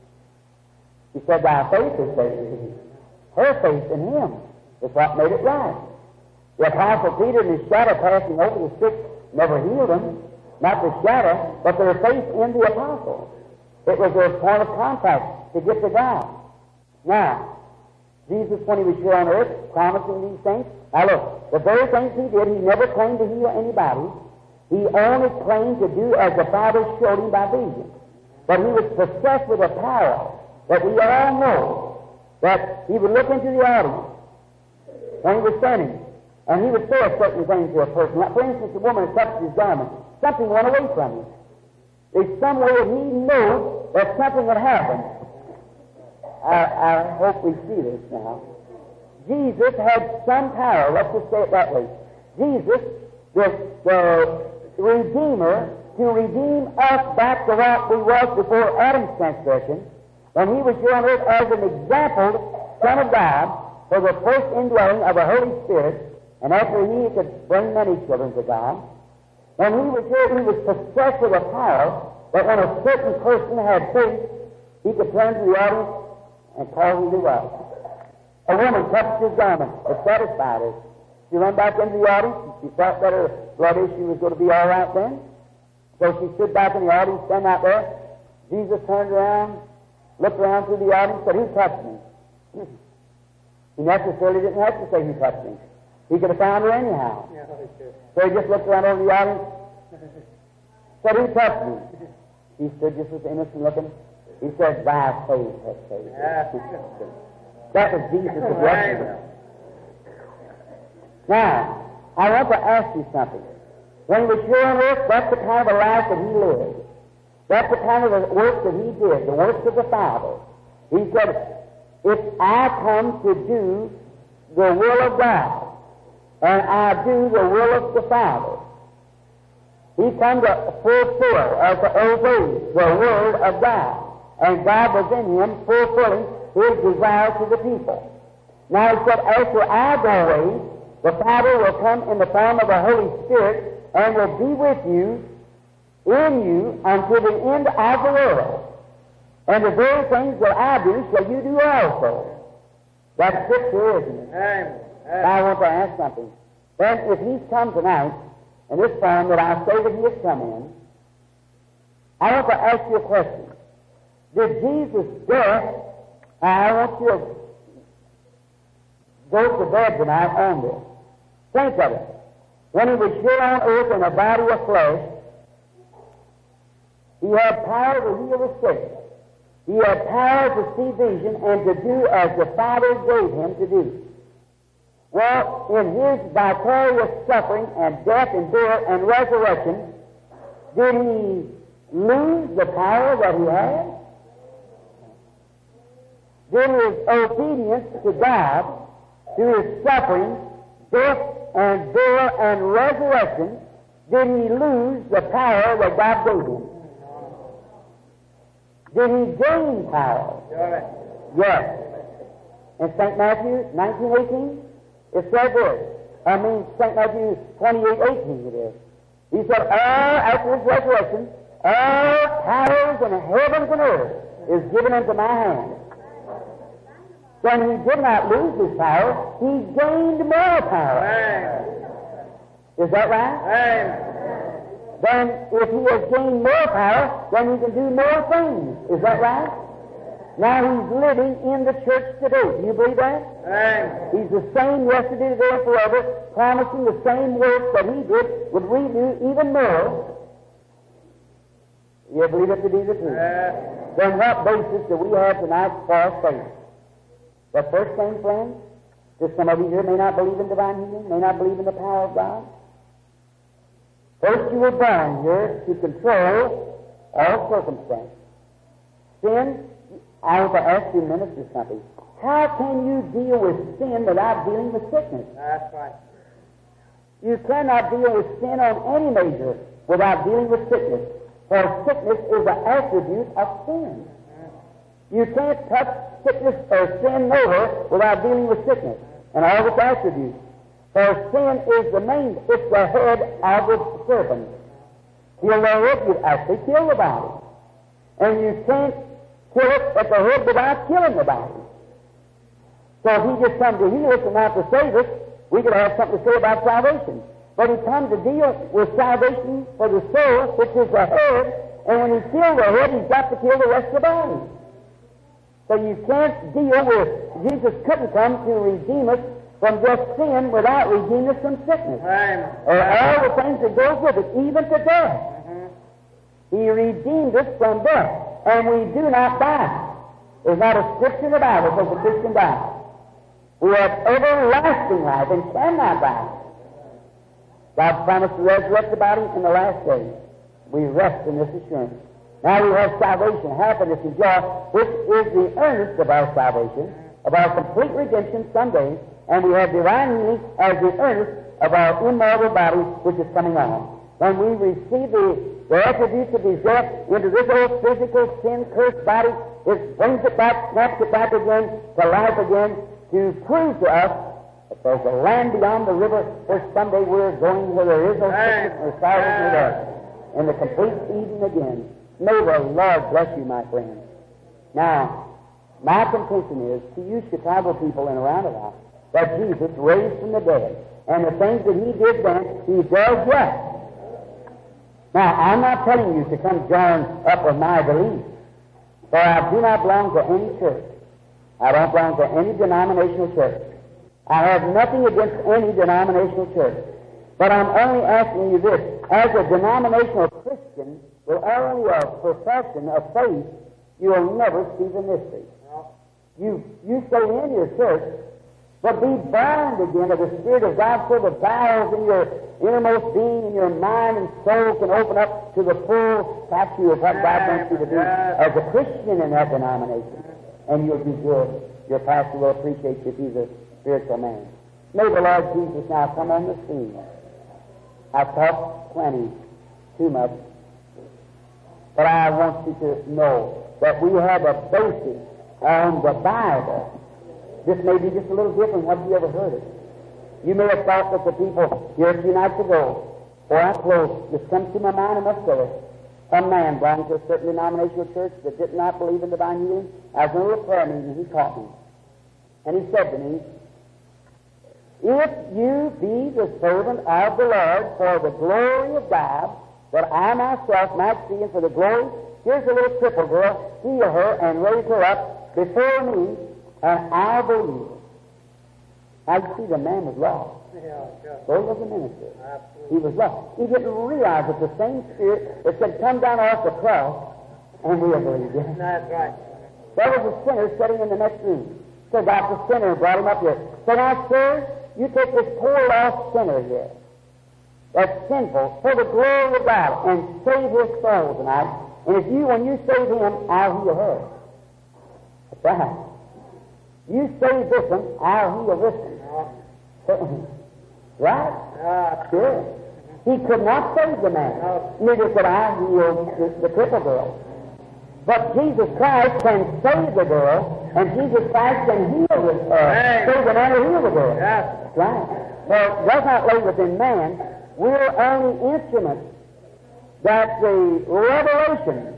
He said, thy faith has saved thee. Her faith in him is what made it right. The Apostle Peter and his shadow passing over the sick never healed them, not the shadow, but their faith in the Apostle. It was their point of contact to get to God. Now, Jesus, when he was here on earth, promising these things, now look, the very things he did, he never claimed to heal anybody. He only claimed to do as the Father showed him by vision. But he was possessed with a power that we all know, that he would look into the audience when he was standing, and he would say a certain thing to a person. Like, for instance, a woman had touched his garment. Something went away from him. There's some way that he knew that something had happened. I, I hope we see this now. Jesus had some power, let's just say it that way. Jesus, the, the Redeemer, to redeem us back to what we was before Adam's transgression, when he was here on earth as an example, Son of God, for the first indwelling of the Holy Spirit, and after he could bring many children to God. When he was here, he was possessed with a power that when a certain person had faith, he could turn to the audience and call who he was. A woman touched his garment to satisfy her. She went back into the audience, and she thought that her blood issue was going to be all right then. So she stood back in the audience, standing out there. Jesus turned around, looked around through the audience, said, who touched me? He necessarily didn't have to say who touched me. He could have found her anyhow. Yeah, so he just looked around over the audience, said, who touched me? He stood just as innocent looking. He said, thy faith has saved thee. Yeah. That was Jesus of yesterday. Now, I want to ask you something. When he was here on earth, that's the kind of a life that he lived. That's the kind of the work that he did, the works of the Father. He said, if I come to do the will of God, and I do the will of the Father, he come to fulfill or to obey the Word of God. And God was in him fulfilling his desires to the people. Now he said, after I go away, the Father will come in the form of the Holy Spirit and will be with you in you unto the end of the world. And the very things that I do shall you do also. That's scripture, isn't it? Amen. I want to ask something. Then, if he's come tonight, in this form that I say that he has come in, I want to ask you a question. Did Jesus' death, I want you to go to bed tonight on this. Think of it. When he was here on earth in a body of flesh, he had power to heal the sick. He had power to see vision and to do as the Father gave him to do. Well, in his vicarious suffering and death and burial and resurrection, did he lose the power that he had? Did his obedience to God, through his suffering, death and burial and resurrection, did he lose the power that God gave him? Did he gain power? Yes. In Saint Matthew nineteen eighteen, it said this. I mean, Saint Matthew twenty-eight eighteen it is. He said, all, after his resurrection, all powers in heavens and earth is given into my hand. When he did not lose his power, he gained more power. Amen. Is that right? Amen. Then if he has gained more power, then he can do more things. Is that right? Now he's living in the church today. Do you believe that? Amen. He's the same yesterday, today, and forever, promising the same work that he did, would we do even more. You believe it to be the truth? Amen. Then what basis do we have tonight for our faith? The first thing, friends, that some of you here may not believe in divine healing, may not believe in the power of God. First, you were born here to control all circumstances. Sin, I want to ask you, minister, something. How can you deal with sin without dealing with sickness? That's right. You cannot deal with sin on any measure without dealing with sickness. For sickness is an attribute of sin. You can't touch sickness or sin nowhere without dealing with sickness and all its attributes. For sin is the main, it's the head of the serpent. Kill the head, you actually kill the body. And you can't kill it at the head without killing the body. So if he just come to heal us and not to save us, we could have something to say about salvation. But he comes to deal with salvation for the soul, which is the head, and when he kills the head, he's got to kill the rest of the body. So you can't deal with, Jesus couldn't come to redeem us from just sin without redeeming us from sickness. Amen. Or all the things that goes with it, even to death. Mm-hmm. He redeemed us from death, and we do not die. There's not a scripture in the Bible that says a Christian dies. We have everlasting life and cannot die. God promised to resurrect the body in the last day. We rest in this assurance. Now we have salvation, happiness, and joy, which is the earnest of our salvation, of our complete redemption someday, and we have divine healing as the earnest of our immortal body, which is coming on. When we receive the, the attributes of his death into this old physical, sin-cursed body, it brings it back, snaps it back again to life again, to prove to us that there's a land beyond the river where someday we're going where there is no sickness or sorrow or death, in the complete Eden again. May the Lord bless you, my friend. Now, my contention is to you Chicago people and around about that Jesus raised from the dead, and the things that he did then, he does yet. Now, I'm not telling you to come join up with my belief, for I do not belong to any church. I don't belong to any denominational church. I have nothing against any denominational church. But I'm only asking you this. As a denominational Christian, with only a profession of faith, you'll never see the mystery. You, you stay in your church, but be bound again of the Spirit of God so the bowels in your innermost being and your mind and soul can open up to the full statue of what God wants you to be as a Christian in that denomination. And you'll do good. Your pastor will appreciate you if he's a spiritual man. May the Lord Jesus now come on the scene. I've talked plenty, too much, but I want you to know that we have a basis on the Bible. This may be just a little different. Have you ever heard it? You may have thought that the people here a few nights ago, or I close, just comes to my mind, I must say it. a man belonging to a certain denominational church that did not believe in divine healing. I was in a prayer meeting, he taught me. And he said to me, if you be the servant of the Lord for the glory of God, that I myself might see, and for the glory, here's a little crippled girl, heal her and raise her up before me, and I'll believe it. Now you see, the man was lost. Yeah, yeah. So he was a minister. Absolutely. He was lost. He didn't realize that the same Spirit that said, come down off the cross, and we'll believe it. That's right. There was a sinner sitting in the next room. So got the sinner and brought him up here. So now, sir, you take this poor lost sinner here that's sinful for the glory of God and save his soul tonight. And if you, when you save him, I'll heal her. That's right. You save this one, I'll heal this one. Right? Uh, Sure. He could not save the man. Neither could I heal the, the crippled girl. But Jesus Christ can save the girl, and Jesus Christ can heal the uh, save the man or heal the girl. yes. That's right. Well, it does not lay within man. We're only instruments that the revelation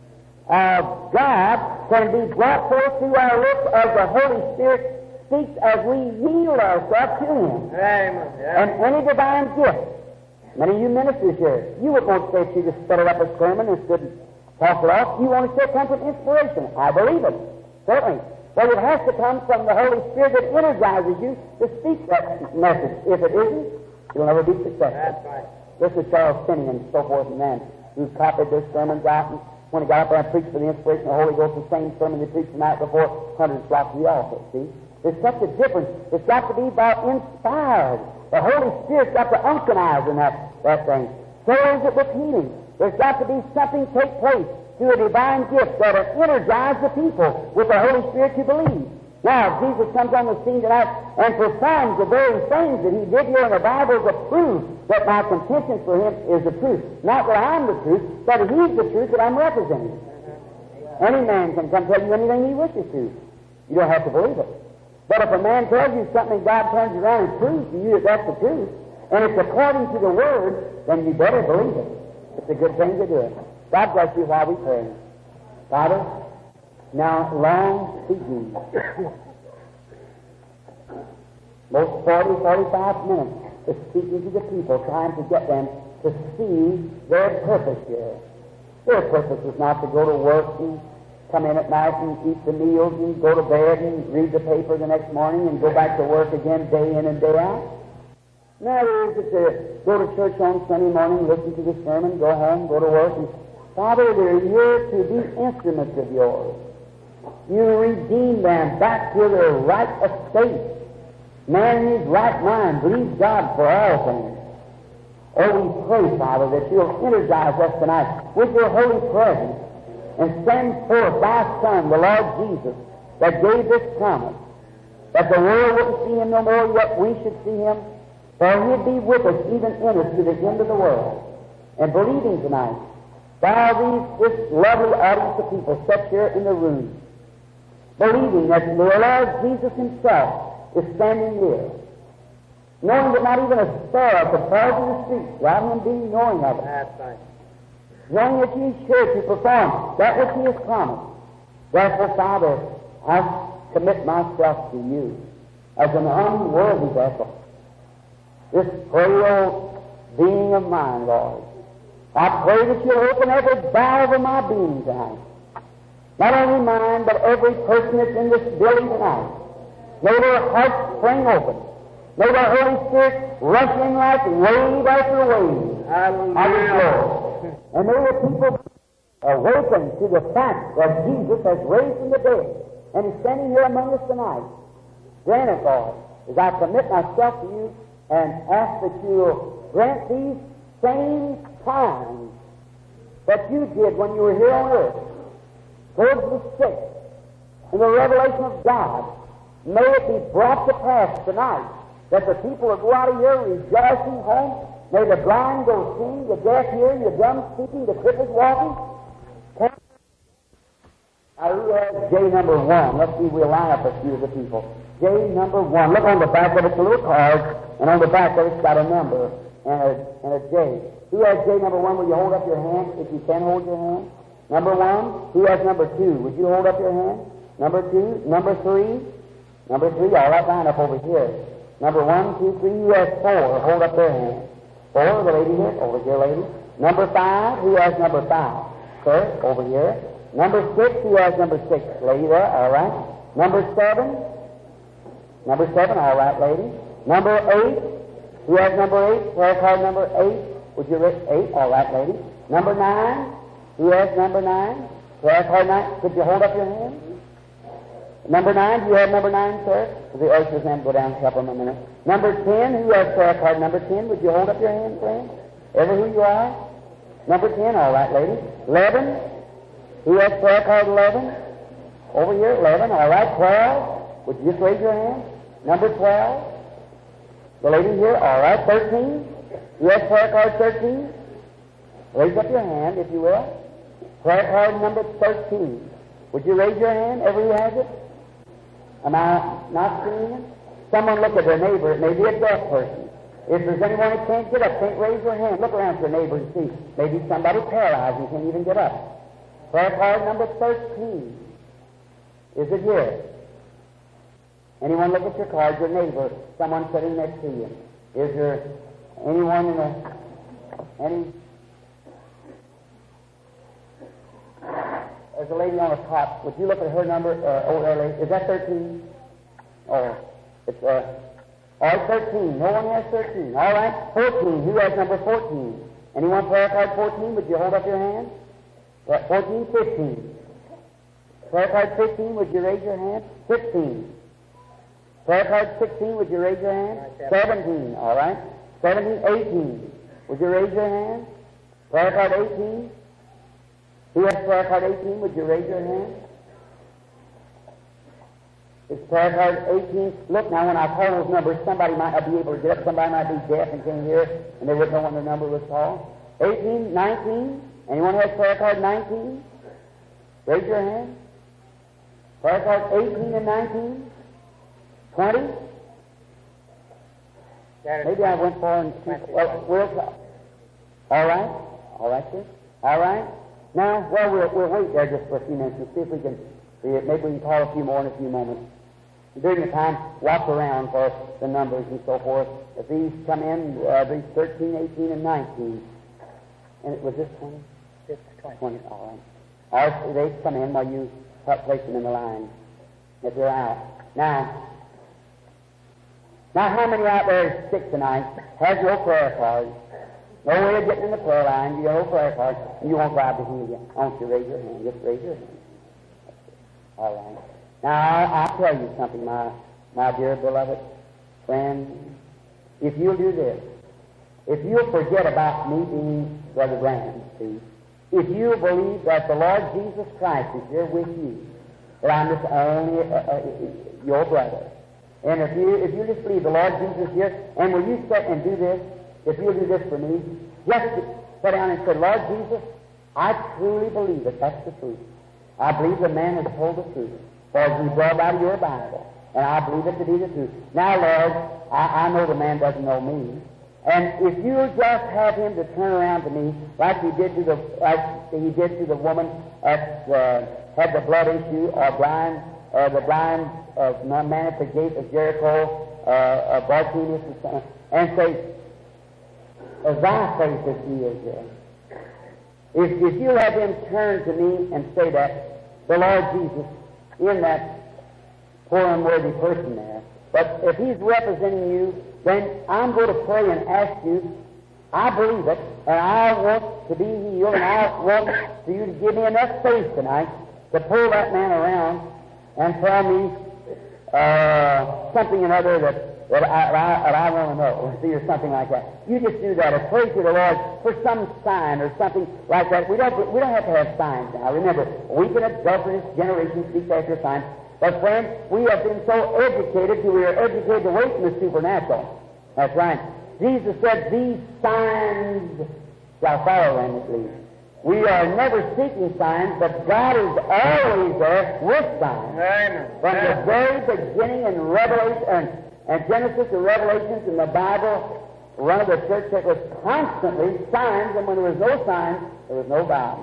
of God can be brought forth through our lips as the Holy Spirit speaks as we yield ourselves to Him. Amen. Yes. And any divine gift, many of you ministers here, you would want to say that you just set it up a sermon and stood and talk it off. You want to say it comes from inspiration. I believe it, certainly. But it has to come from the Holy Spirit that energizes you to speak that message. If it isn't, you'll never be successful. That's right. This is Charles Finney and so forth and then, who copied their sermons out, and when he got up there and preached for the inspiration of the Holy Ghost, the same sermon they preached the night before, hundreds flocked to the altar, see? There's such a difference. It's got to be by inspired. The Holy Spirit's got to unctionize in that, that thing. So is it with healing. There's got to be something take place through a divine gift that will energize the people with the Holy Spirit to believe. Now, Jesus comes on the scene tonight and performs the very things that He did here in the Bible to prove that my contention for Him is the truth. Not that I'm the truth, but He's the truth that I'm representing. Any man can come tell you anything he wishes to. You don't have to believe it. But if a man tells you something, God turns around and proves to you that that's the truth, and it's according to the Word, then you better believe it. It's a good thing to do it. God bless you while we pray. Father, now long speaking, most forty, forty-five minutes is speaking to the people, trying to get them to see their purpose here. Their purpose is not to go to work and come in at night and eat the meals and go to bed and read the paper the next morning and go back to work again day in and day out. No, it is to go to church on Sunday morning, listen to the sermon, go home, go to work. And Father, they're here to be instruments of yours. You redeem them back to their right estate. Man in his right mind believes God for all things. Oh, we pray, Father, that you'll energize us tonight with your holy presence and send forth thy Son, the Lord Jesus, that gave this promise, that the world wouldn't see him no more, yet we should see him, for he'd be with us, even in us, to the end of the world. And believing tonight, while these, this lovely audience of people set here in the room, believing that the Lord Jesus himself is standing here, knowing that not even a sparrow could fall to the street without him being knowing of it. That's right. Knowing that he is sure to perform that which he has promised. Therefore, Father, I commit myself to you as an unworthy vessel. This frail being of mine, Lord. I pray that you'll open every valve of my being tonight. Not only mine, but every person that's in this building tonight. May their hearts spring open. May the Holy Spirit rush in like wave after wave. Hallelujah. And may the people awaken to the fact that Jesus has raised from the dead and is standing here among us tonight. Grant it, Lord, as I commit myself to you and ask that you'll grant these same times that you did when you were here on earth, towards the sick, and the revelation of God. May it be brought to pass tonight that the people will go out of here rejoicing home. May the blind go seeing, the deaf hearing, the dumb speaking, the cripples walking. Now, who has J number one? Let's see, we'll line up a few of the people. J number one. Look on the back of it, it's a little card, and on the back of it's got a number. and a, and a J. Who has J number one? Will you hold up your hand if you can hold your hand? Number one. Who has number two? Would you hold up your hand? Number two. Number three. Number three. All right, line up over here. Number one, two, three. Who has four? Hold up their hand. Four. The lady here. Over here, lady. Number five. Who has number five? Sir, over here. Number six. Who has number six? Lady there. All right. Number seven. Number seven. All right, lady. Number eight. Who has number eight? Prayer card number eight. Would you raise eight? All right, lady. Number nine. Who has number nine? Prayer card nine. Could you hold up your hand? Number nine. Do you have number nine, sir? The ushers hand go down and help them a minute. Number ten. Who has prayer card number ten? Would you hold up your hand, friend? Ever who you are? Number ten. All right, lady. Eleven. Who has prayer card eleven? Over here. Eleven. All right. Twelve. Would you just raise your hand? Number twelve. The lady here, all right, thirteen. You have prayer card thirteen? Raise up your hand, if you will. Prayer card number thirteen. Would you raise your hand, ever who has it? Am I not seeing it? Someone look at their neighbor. It may be a deaf person. If there's anyone who can't get up, can't raise their hand, look around at your neighbor and see. Maybe somebody paralyzed and can't even get up. Prayer card number thirteen. Is it here? Anyone look at your card, your neighbor, someone sitting next to you. Is there anyone in the, any, there's a lady on the top. Would you look at her number, uh, over there, lady? Is that thirteen? Oh, it's, uh, all right, thirteen. No one has thirteen. All right, fourteen. Who has number fourteen? Anyone prayer card fourteen? Would you hold up your hand? What, fourteen, fifteen. Prayer card fifteen, would you raise your hand? sixteen. Prayer card sixteen, would you raise your hand? seventeen, all right. seventeen, eighteen. Would you raise your hand? Prayer card eighteen. Who has prayer card eighteen? Would you raise your hand? It's prayer card eighteen. Look, now when I call those numbers, somebody might not be able to get up. Somebody might be deaf and can't hear, and they wouldn't know when the number was called. eighteen, nineteen. Anyone has prayer card nineteen? Raise your hand. Prayer card eighteen and nineteen. twenty? Maybe I went far and well, we'll talk. All right? All right, sir? All right? Now, well, we'll, we'll wait there just for a few minutes and see if we can see it. Maybe we can call a few more in a few moments. During the time, watch around for the numbers and so forth. If these come in, uh, these thirteen, eighteen, and nineteen. And it was this twenty? This twenty. twenty, all right. Or they come in while you place them in the line. If they're out. Now, Now, how many out there is sick tonight has no prayer card? No way of getting in the prayer line. You have no prayer card, and you won't God to heal you. I want you to raise your hand. Just raise your hand. All right. Now, I'll, I'll tell you something, my, my dear beloved friend. If you'll do this, if you'll forget about me being Brother Branham, see, if you'll believe that the Lord Jesus Christ is here with you, that I'm just only uh, uh, your brother, and if you if you just believe the Lord Jesus here, and will you sit and do this, if you'll do this for me, just sit down and say, Lord Jesus, I truly believe that that's the truth. I believe the man has told the truth, for he brought out of your Bible, and I believe it to be the truth. Now, Lord, I, I know the man doesn't know me, and if you just have him to turn around to me, like he did to the like he did to the woman that uh, had the blood issue, or blind, or the blind uh, man at the gate of Jericho, uh, uh, Bartimaeus, and, and say, as thy faith is healed here. If, if you have him turn to me and say that, the Lord Jesus, in that poor unworthy person there, but if he's representing you, then I'm going to pray and ask you, I believe it, and I want to be healed, and I want for you to give me enough faith tonight to pull that man around and tell me uh, something or other that, that I, I, that I want to know, see, or something like that. You just do that, or pray to the Lord for some sign or something like that. We don't, we don't have to have signs now. Remember, we can adulterous generation seek after signs. But friends, we have been so educated till we are educated away from the supernatural. That's right. Jesus said, these signs shall follow them that believe. We are never seeking signs, but God is always there with signs. Amen. From the very beginning in Revelation and, and Genesis and Revelations in the Bible, run of the church that was constantly signs, and when there was no signs, there was no God.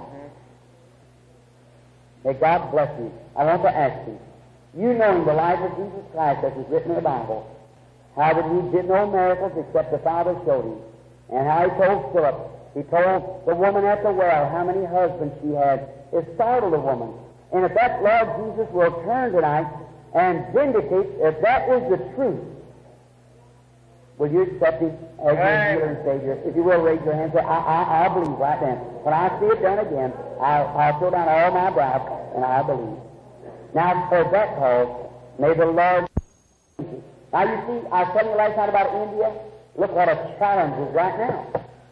May God bless you. I want to ask you, you knowing the life of Jesus Christ as is written in the Bible, how that he did no miracles except the Father showed him, and how he told Philip, he told the woman at the well how many husbands she had, it startled the woman. And if that Lord Jesus will turn tonight and vindicate, if that is the truth, will you accept him as your healer and Savior? If you will, raise your hand and say, I, I, I believe right then. When I see it done again, I'll, I'll throw down all my brows, and I believe. Now, for that cause, may the Lord... Now, you see, I was telling you last night about India. Look what a challenge is right now.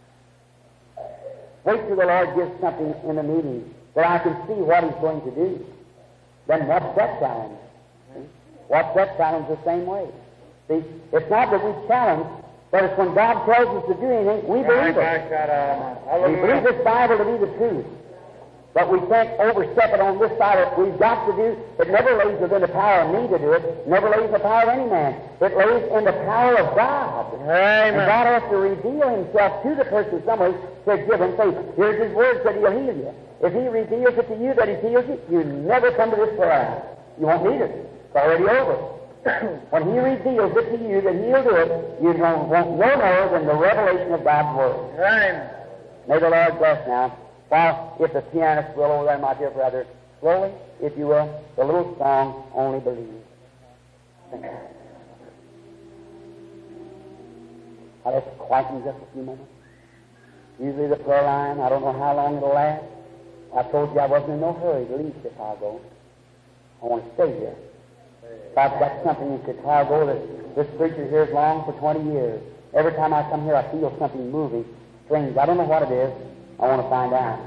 Wait till the Lord gives something in the meeting that I can see what he's going to do. Then what's that challenge? See? What's that challenge the same way? See, it's not that we challenge, but it's when God tells us to do anything, we believe it. We believe this Bible to be the truth. But we can't overstep it on this side. Of, we've got to do, it never lays within the power of me to do it, never lays in the power of any man. It lays in the power of God. Amen. And God has to reveal himself to the person some way to give him faith. Here's his word that he'll heal you. If he reveals it to you that he heals you, you never come to this prayer. You won't need it. It's already over. When he reveals it to you that he'll do it, you don't want no more than the revelation of God's word. Amen. May the Lord bless now. While if the pianist will over there, my dear brother, slowly, if you will, the little song, Only Believe. I'll just quieten just a few moments. Usually the prayer line, I don't know how long it'll last. I told you I wasn't in no hurry to leave Chicago. I want to stay here. I've got something in Chicago that this preacher here has longed for twenty years. Every time I come here, I feel something moving, strange. I don't know what it is. I want to find out.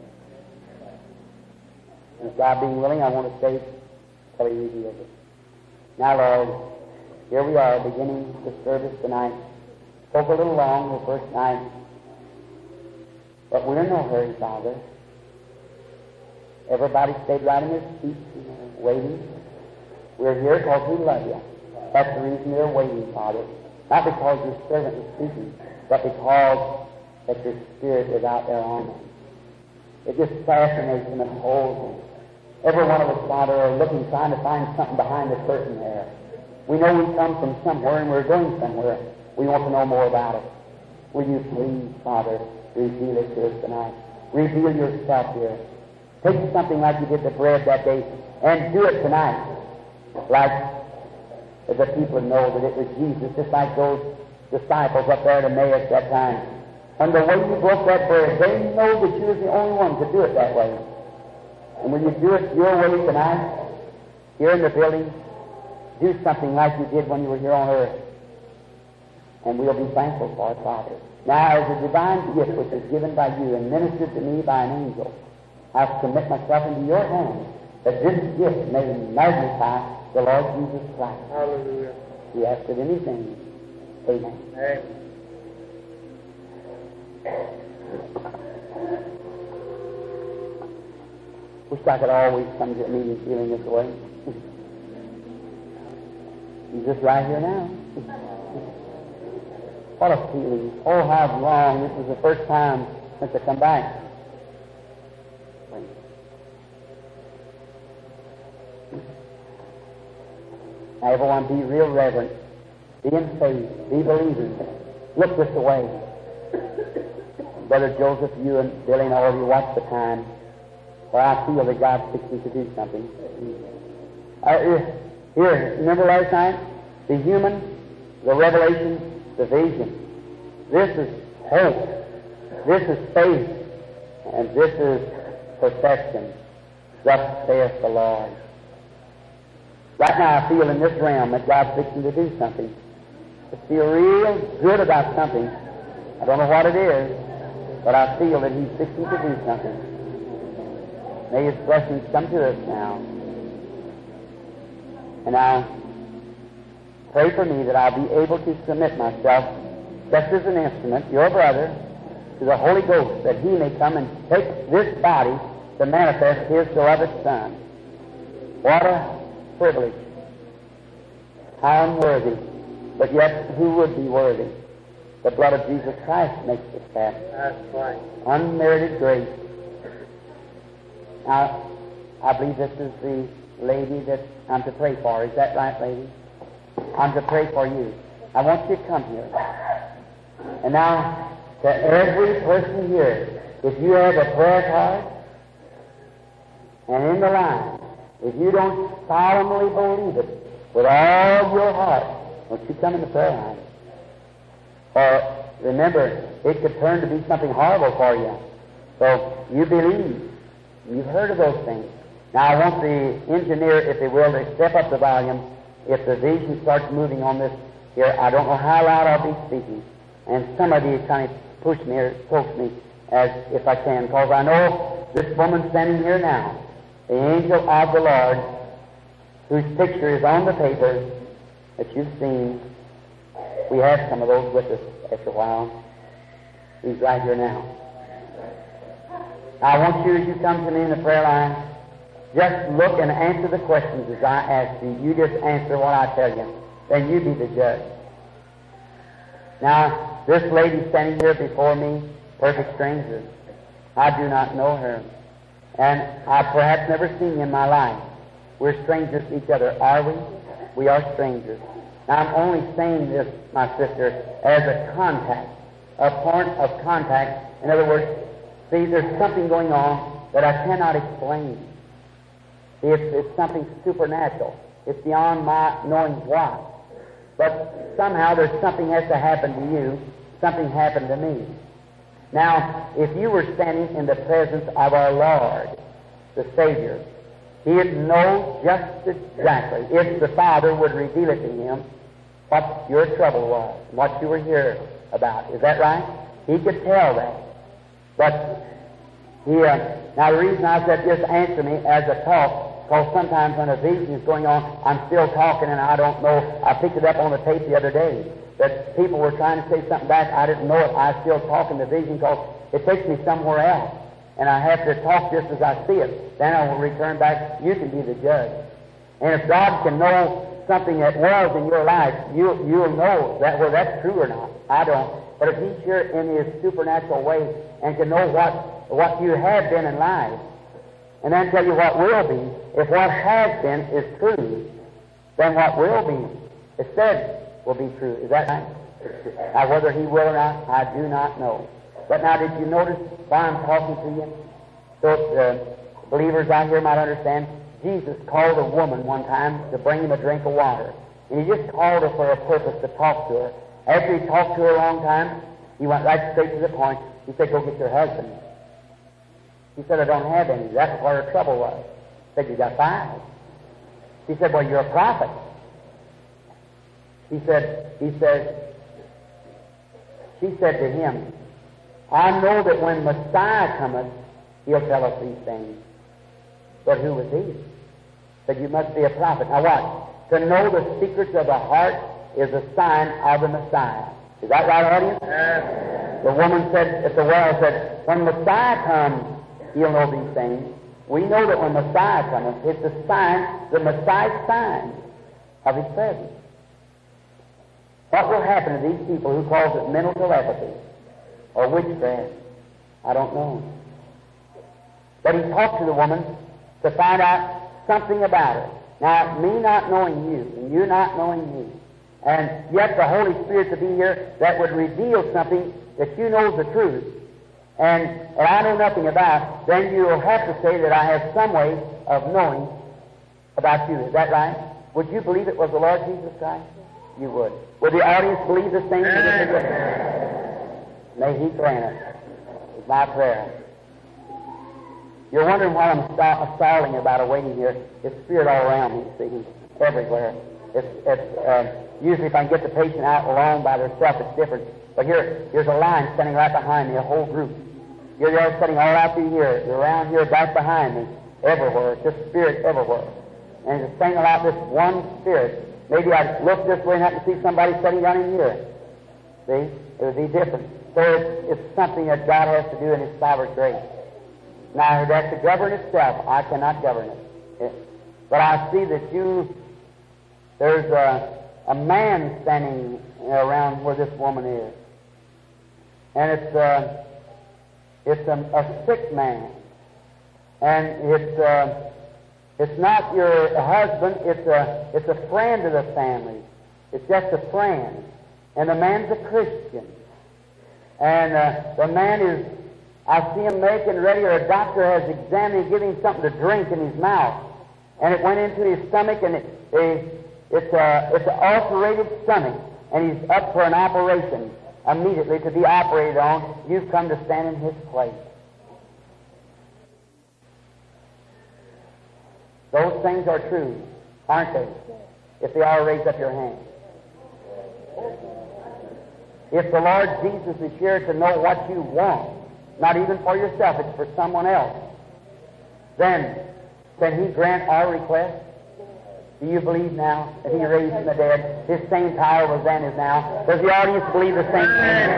And if God being willing, I want to stay till he reveals it. Now, Lord, here we are beginning the service tonight. Spoke a little long the first night, but we're in no hurry, Father. Everybody stayed right in their seats, you know, waiting. We're here because we love you. That's the reason they're waiting, Father. Not because your servant is speaking, but because that your Spirit is out there on them. It just fascinates them and holds them. Every one of us, Father, are looking, trying to find something behind the curtain there. We know we come from somewhere and we're going somewhere. We want to know more about it. Will you please, Father, reveal it to us tonight? Reveal yourself here. Take something like you did the bread that day and do it tonight. Like the people know that it was Jesus, just like those disciples up there at Emmaus that time. And the way you broke that bread, they know that you was the only one to do it that way. And when you do it your way tonight, here in the building, do something like you did when you were here on earth. And we'll be thankful for it, Father. Now, as a divine gift which is given by you and ministered to me by an angel, I commit myself into your hands, that this gift may magnify the Lord Jesus Christ. Hallelujah. We ask it in his name. Amen. Amen. Wish I could always come to a meeting feeling this way. He's just right here now. What a feeling. Oh, how long. This is the first time since I come back. Now, everyone, be real reverent. Be in faith. Be believers. Look this way. Brother Joseph, you and Billy and all of you watch the time, for I feel that God's fixing to do something. Uh, here, remember last night? The human, the revelation, the vision. This is hope. This is faith. And this is perfection. Thus saith the Lord. Right now I feel in this realm that God's fixing to do something. I feel real good about something. I don't know what it is, but I feel that he's fixing to do something. May his blessings come to us now. And now, pray for me that I'll be able to submit myself, just as an instrument, your brother, to the Holy Ghost, that he may come and take this body to manifest his beloved Son. What a privilege. How unworthy, but yet who would be worthy? The blood of Jesus Christ makes us happy. That's right. Unmerited grace. Now, I believe this is the lady that I'm to pray for. Is that right, lady? I'm to pray for you. I want you to come here. And now, to every person here, if you have a prayer card, and in the line, if you don't solemnly believe it with all your heart, won't you come in the prayer line? Or remember, it could turn to be something horrible for you. So you believe. You've heard of those things. Now I want the engineer, if they will, to step up the volume. If the vision starts moving on this here, I don't know how loud I'll be speaking. And some of you kind of push me or poke me as if I can, because I know this woman standing here now, the angel of the Lord, whose picture is on the paper that you've seen. We have some of those with us after a while. He's right here now. I want you, as you come to me in the prayer line, just look and answer the questions as I ask you. You just answer what I tell you. Then you be the judge. Now, this lady standing here before me, perfect stranger. I do not know her. And I've perhaps never seen you in my life. We're strangers to each other, are we? We are strangers. Now, I'm only saying this, my sister, as a contact, a point of contact. In other words, see, there's something going on that I cannot explain. See, it's, it's something supernatural. It's beyond my knowing what. But somehow there's something has to happen to you. Something happened to me. Now, if you were standing in the presence of our Lord, the Savior, He'd know just exactly, if the Father would reveal it to Him, what your trouble was, what you were here about. Is that right? He could tell that. But he, uh, now the reason I said just answer me as a talk, because sometimes when a vision is going on, I'm still talking and I don't know. I picked it up on the tape the other day that people were trying to say something back. I didn't know it. I was still talking the vision because it takes me somewhere else. And I have to talk just as I see it. Then I will return back. You can be the judge. And if God can know something that was in your life, you, you'll know that whether that's true or not. I don't. But if He's here in His supernatural way and can know what, what you have been in life, and then tell you what will be, if what has been is true, then what will be, it said, will be true. Is that right? Now, whether He will or not, I do not know. But now, did you notice why I'm talking to you? So the believers out here might understand. Jesus called a woman one time to bring Him a drink of water. And He just called her for a purpose, to talk to her. After He talked to her a long time, He went right straight to the point. He said, go get your husband. She said, I don't have any. That's what her trouble was. He said, you got five. She said, well, you're a prophet. He said, he said, she said to him, I know that when Messiah cometh, He'll tell us these things. But who was He? Said, you must be a prophet. Now what? To know the secrets of the heart is a sign of the Messiah. Is that right, audience? Yes. The woman said at the well, said, when Messiah comes, He'll know these things. We know that when Messiah comes, it's a sign, the Messiah's sign of His presence. What will happen to these people who calls it mental telepathy or witchcraft? I don't know. But He talked to the woman to find out something about her. Now, me not knowing you, and you not knowing me, and yet the Holy Spirit to be here that would reveal something that you know the truth, and that I know nothing about, then you'll have to say that I have some way of knowing about you. Is that right? Would you believe it was the Lord Jesus Christ? You would. Would the audience believe the same? May He grant it. It's my prayer. You're wondering why I'm st- stalling about a waiting here. It's Spirit all around me, see, everywhere. It's, it's uh, usually if I can get the patient out alone by themselves, it's different. But here, here's a line standing right behind me, a whole group. You're there sitting all out through here. You're around here, back behind me, everywhere. It's just Spirit everywhere. And it's saying about this one Spirit. Maybe I'd look this way and have to see somebody sitting down in here. See? It would be different. So it's, it's something that God has to do in His sovereign grace. Now, it has to govern itself. I cannot govern it. it but I see that you, there's a, a man standing around where this woman is. and it's a, it's a, a sick man, and it's uh, it's not your husband. It's a it's a friend of the family. It's just a friend, and the man's a Christian, and uh, the man is. I see him making ready, or a doctor has examined him, giving him something to drink in his mouth, and it went into his stomach, and it, it, it's a it's an ulcerated stomach, and he's up for an operation immediately to be operated on. You've come to stand in his place. Those things are true, aren't they? If they are, raise up your hand. If the Lord Jesus is here to know what you want, not even for yourself, it's for someone else, then can He grant our request? Do you believe now that He raised from the dead? His same power was then as now. Does the audience believe the same thing?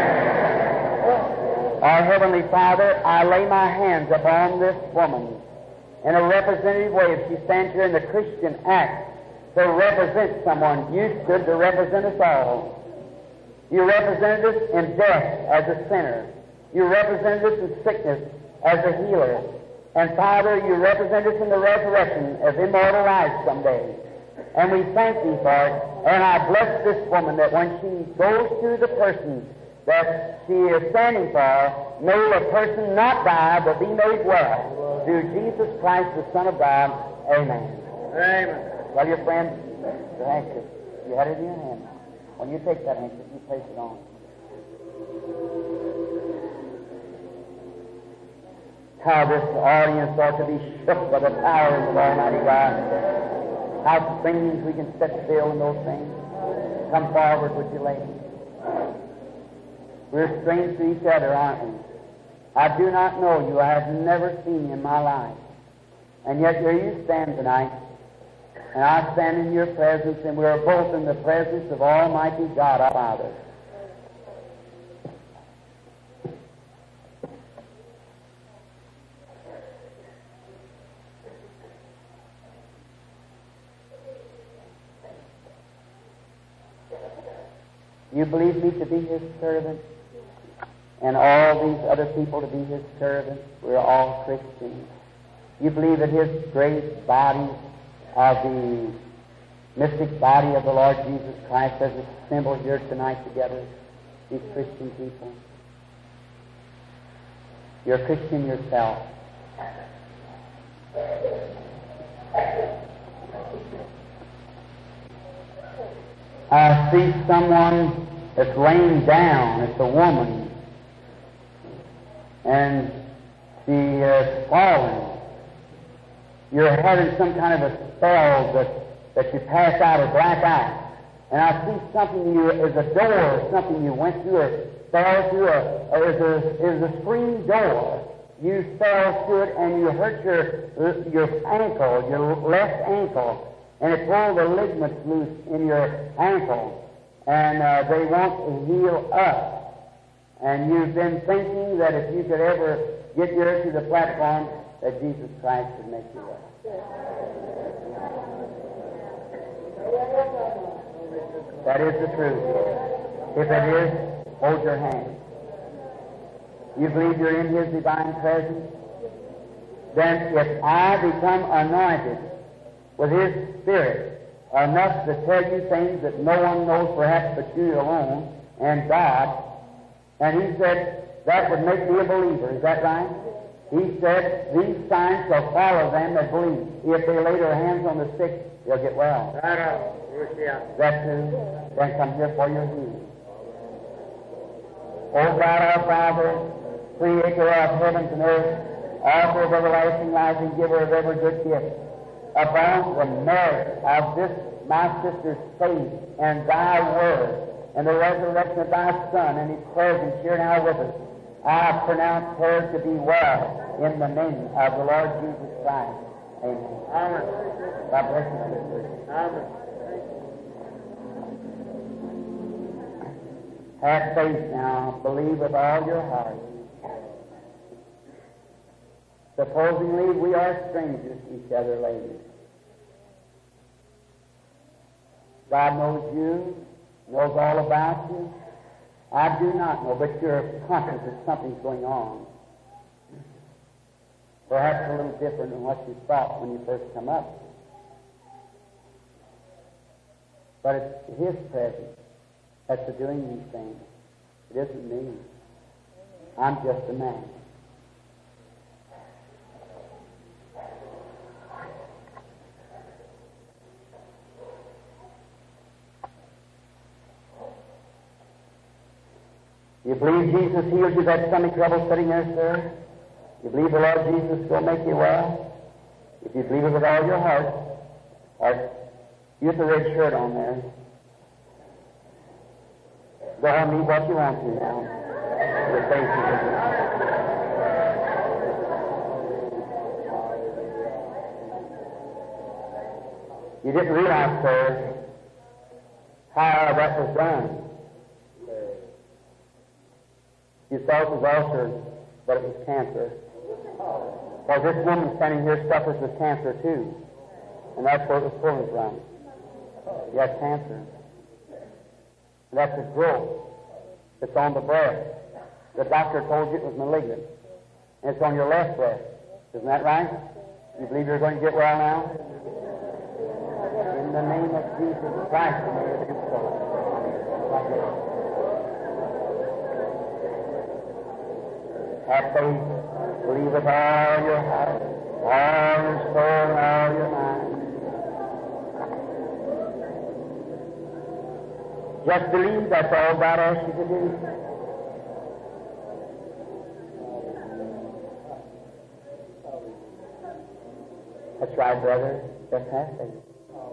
Our Heavenly Father, I lay my hands upon this woman in a representative way. If she stands here in the Christian act to represent someone, you stood to represent us all. You represented us in death as a sinner. You represent us in sickness as a healer. And Father, you represent us in the resurrection as immortal life someday. And we thank Thee for it. And I bless this woman that when she goes to the person that she is standing for, may the person not die but be made well. Through Jesus Christ, the Son of God. Amen. Amen. Well, your friend, the handkerchief. You had it in your hand. When you take that handkerchief, you place it on. How this audience ought to be shook by the powers of Almighty God. How strange we can sit still in those things. Come forward with you, ladies. We're strange to each other, aren't we? I do not know you. I have never seen you in my life. And yet here you stand tonight, and I stand in your presence, and we are both in the presence of Almighty God, our Father. You believe me to be His servant, and all these other people to be His servants. We're all Christians. You believe that His great body of the mystic body of the Lord Jesus Christ as a symbol here tonight together, these Christian people. You're a Christian yourself. I see someone that's laying down. It's a woman. And she is falling. You're having some kind of a spell that, that you pass out or black out. And I see something you, as a door, something you went through or fell through, or, or is a, is a screen door. You fell through it and you hurt your, your ankle, your left ankle. And it pulled the ligaments loose in your ankle, and uh, they want to heal up. And you've been thinking that if you could ever get here to the platform, that Jesus Christ would make you well. That is the truth. If it is, hold your hand. You believe you're in His divine presence? Then if I become anointed with His Spirit enough to tell you things that no one knows perhaps but you alone and God, and He said that would make me a believer. Is that right? He said, these signs shall follow them that believe. If they lay their hands on the sick, they'll get well. That too, then come here for your healing. O God our Father, Creator of heavens and earth, Author of everlasting life and Giver of every good gift, upon the merit of this my sister's faith and Thy word and the resurrection of Thy Son and His presence here now with us, I pronounce her to be well in the name of the Lord Jesus Christ. Amen. Amen. God bless you, sister. Amen. Have faith now. Believe with all your heart. Supposingly we are strangers to each other, ladies. God knows you, knows all about you, I do not know, but you're conscious that something's going on. Perhaps a little different than what you thought when you first come up. But it's His presence that's doing these things. It isn't me. I'm just a man. You believe Jesus healed you that stomach trouble sitting there, sir? You believe the Lord Jesus will make you well? If you believe it with all your heart, or you get the red shirt on there. Go on and eat what you want to now. Your faith is You didn't realize, sir, how that was done. You thought it was ulcer, but it was cancer. Because this woman standing here suffers with cancer too. And that's where it was pulling from. You have cancer. And that's a growth. It's on the breast. The doctor told you it was malignant. And it's on your left breast. Isn't that right? You believe you're going to get well now? In the name of Jesus Christ, may it be so. Have faith. Believe with all your heart, all your soul, and all your mind. Just believe, that's all God asks you to do. That's right, brother. Just have faith.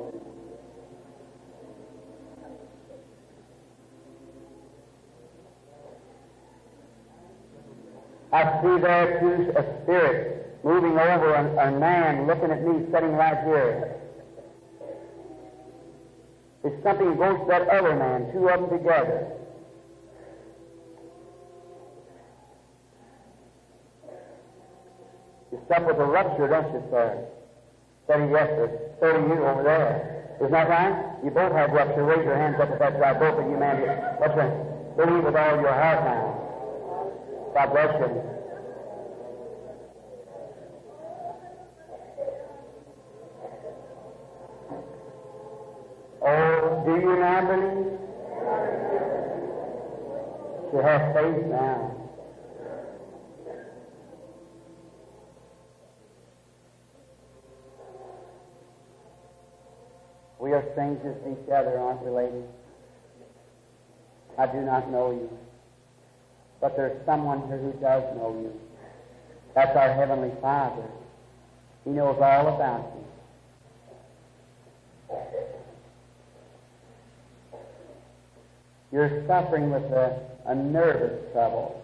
I see there too a spirit moving over a, a man looking at me sitting right here. It's something that goes to that other man, two of them together. You suffer with a rupture, don't you, sir? Sitting yes, sir. So do you over there. Isn't that right? You both have rupture. Raise your hands up if that's right. Both of you, man. That's right. Believe with all your heart now. God bless you. Oh, do you now believe? You have faith now. We are strangers to each other, aren't we, ladies? I do not know you. But there's someone here who does know you. That's our Heavenly Father. He knows all about you. You're suffering with a, a nervous trouble.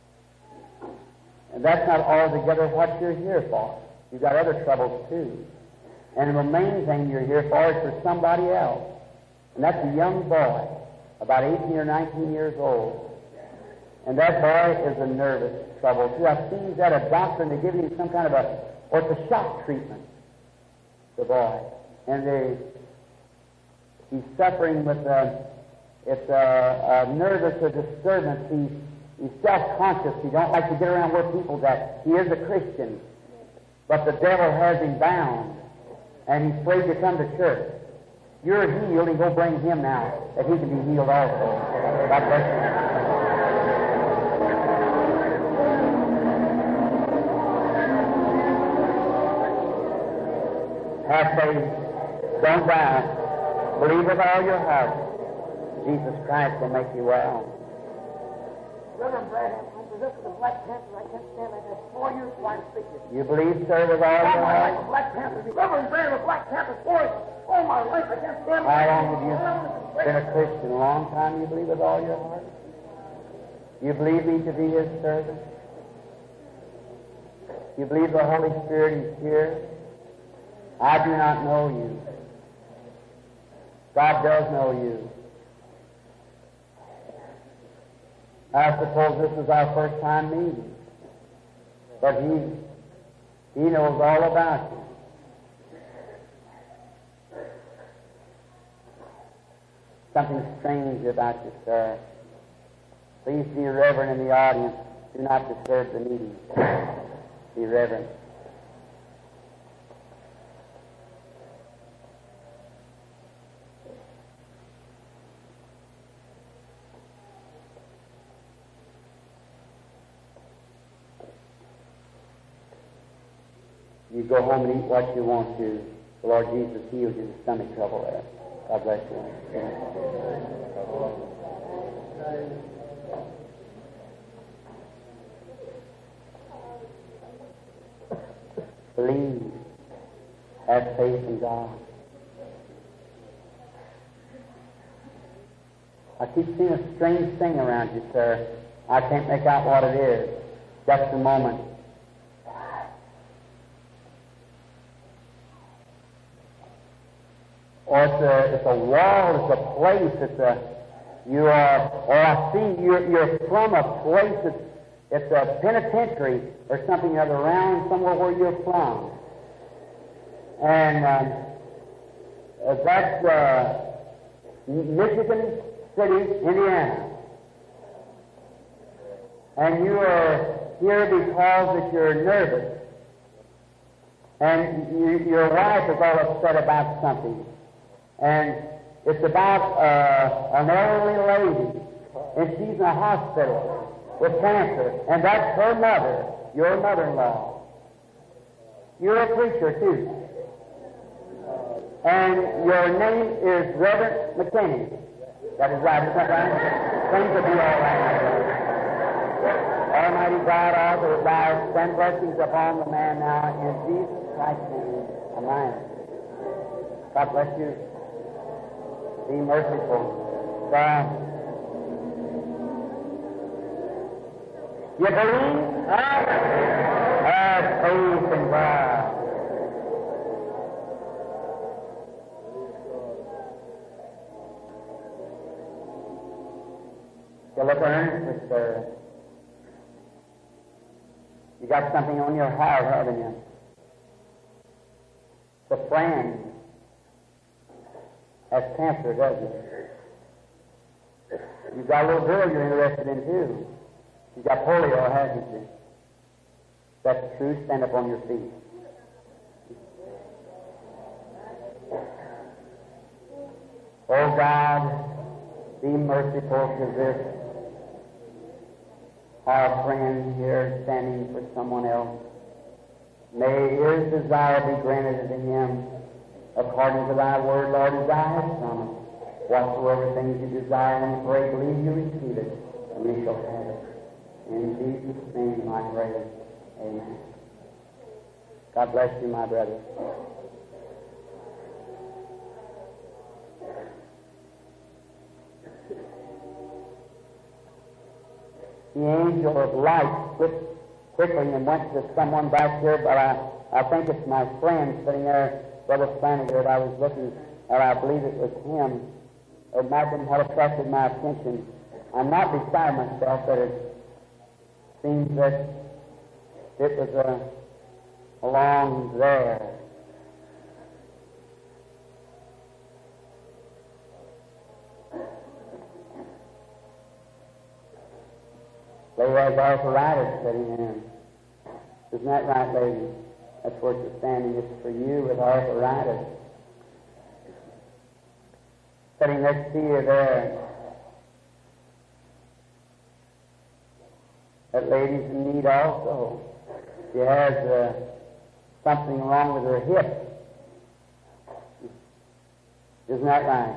And that's not altogether what you're here for. You've got other troubles too. And the main thing you're here for is for somebody else. And that's a young boy, about eighteen or nineteen years old. And that boy is a nervous trouble too. I've seen that a doctor and they give him some kind of a, or it's a shock treatment, the boy. And they, he's suffering with a, it's a, a nervous a disturbance. He's, he's self-conscious. He don't like to get around where people that he is a Christian, but the devil has him bound, and he's afraid to come to church. You're healed, and go bring him now, that he can be healed also. God bless you. Have faith. Don't doubt. Believe with all your heart. Jesus Christ will make you well. Reverend Brad, I'm possessed with a black panther. I can't stand like that. Four years blind sickness. You believe, sir, with all your heart? Oh, black panther. Reverend Brad, a black panther. Four years. All my life, I can't stand like How long have you been a Christian? A long time, you believe with all your heart? You believe me to be His servant? You believe the Holy Spirit is here? I do not know you. God does know you. I suppose this is our first time meeting. But He, He knows all about you. Something strange about you, sir. Please be reverent in the audience. Do not disturb the meeting. Be reverent. You go home and eat what you want to. The Lord Jesus heals your stomach trouble there. God bless you. Believe. Have faith in God. I keep seeing a strange thing around you, sir. I can't make out what it is. Just a moment. Or it's a, it's a wall, it's a place, it's a, you are, or I see you're, you're from a place that's, it's a penitentiary or something other around somewhere where you're from. And um, uh, that's uh, Michigan City, Indiana. And you are here because that you're nervous. And you, your wife is all upset about something. And it's about uh, an elderly lady, and she's in a hospital with cancer, and that's her mother, your mother-in-law. You're a preacher, too. And your name is Reverend McKinney. That is right, isn't that right? Things will be all right. Almighty God, all thou send blessings upon the man now in Jesus Christ's name. Amen. God bless you. Be merciful. God. You believe? Have faith in God. You look earnestly, sir. You got something on your heart, haven't you? It's a friend. Has cancer, doesn't it? You've got a little girl you're interested in, too. She's got polio, hasn't she? That's true. Stand up on your feet. Oh, God, be merciful to this, our friend here standing for someone else. May his desire be granted to him according to thy word, Lord, as I have promised. Whatsoever things you desire and pray, believe you receive it, and you shall have it. In Jesus' name I pray. Amen. God bless you, my brother. The angel of light slipped quickly and went to someone back there, but I, I think it's my friend sitting there, Brother Flanagan, I was looking at. I believe it was him. It might have been what attracted my attention. I'm not beside myself, but it seems that it was uh, along there. Lady has arthritis sitting in. Isn't that right, lady? That's where you're standing. It's for you with arthritis. Sitting next to you there. That lady's in need also. She has uh, something wrong with her hip. Isn't that right?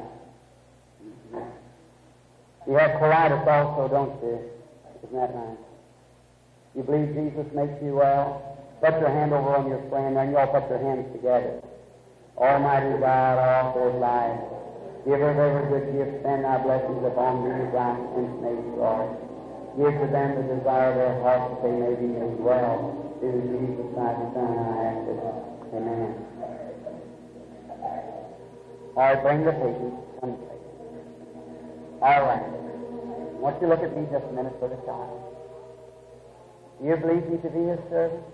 You have colitis also, don't you? Isn't that right? You believe Jesus makes you well? Put your hand over on your friend, and you all put your hands together. Almighty God, all for life, give of every good gift, send thy blessings upon these thy infinite Lord. Give to them the desire of their hearts that they may be made well. Through Jesus Christ, Son, I ask it. Amen. All right, bring the patients. Come. All right. I want you to look at me just a minute for the child. Do you believe me to be his servant?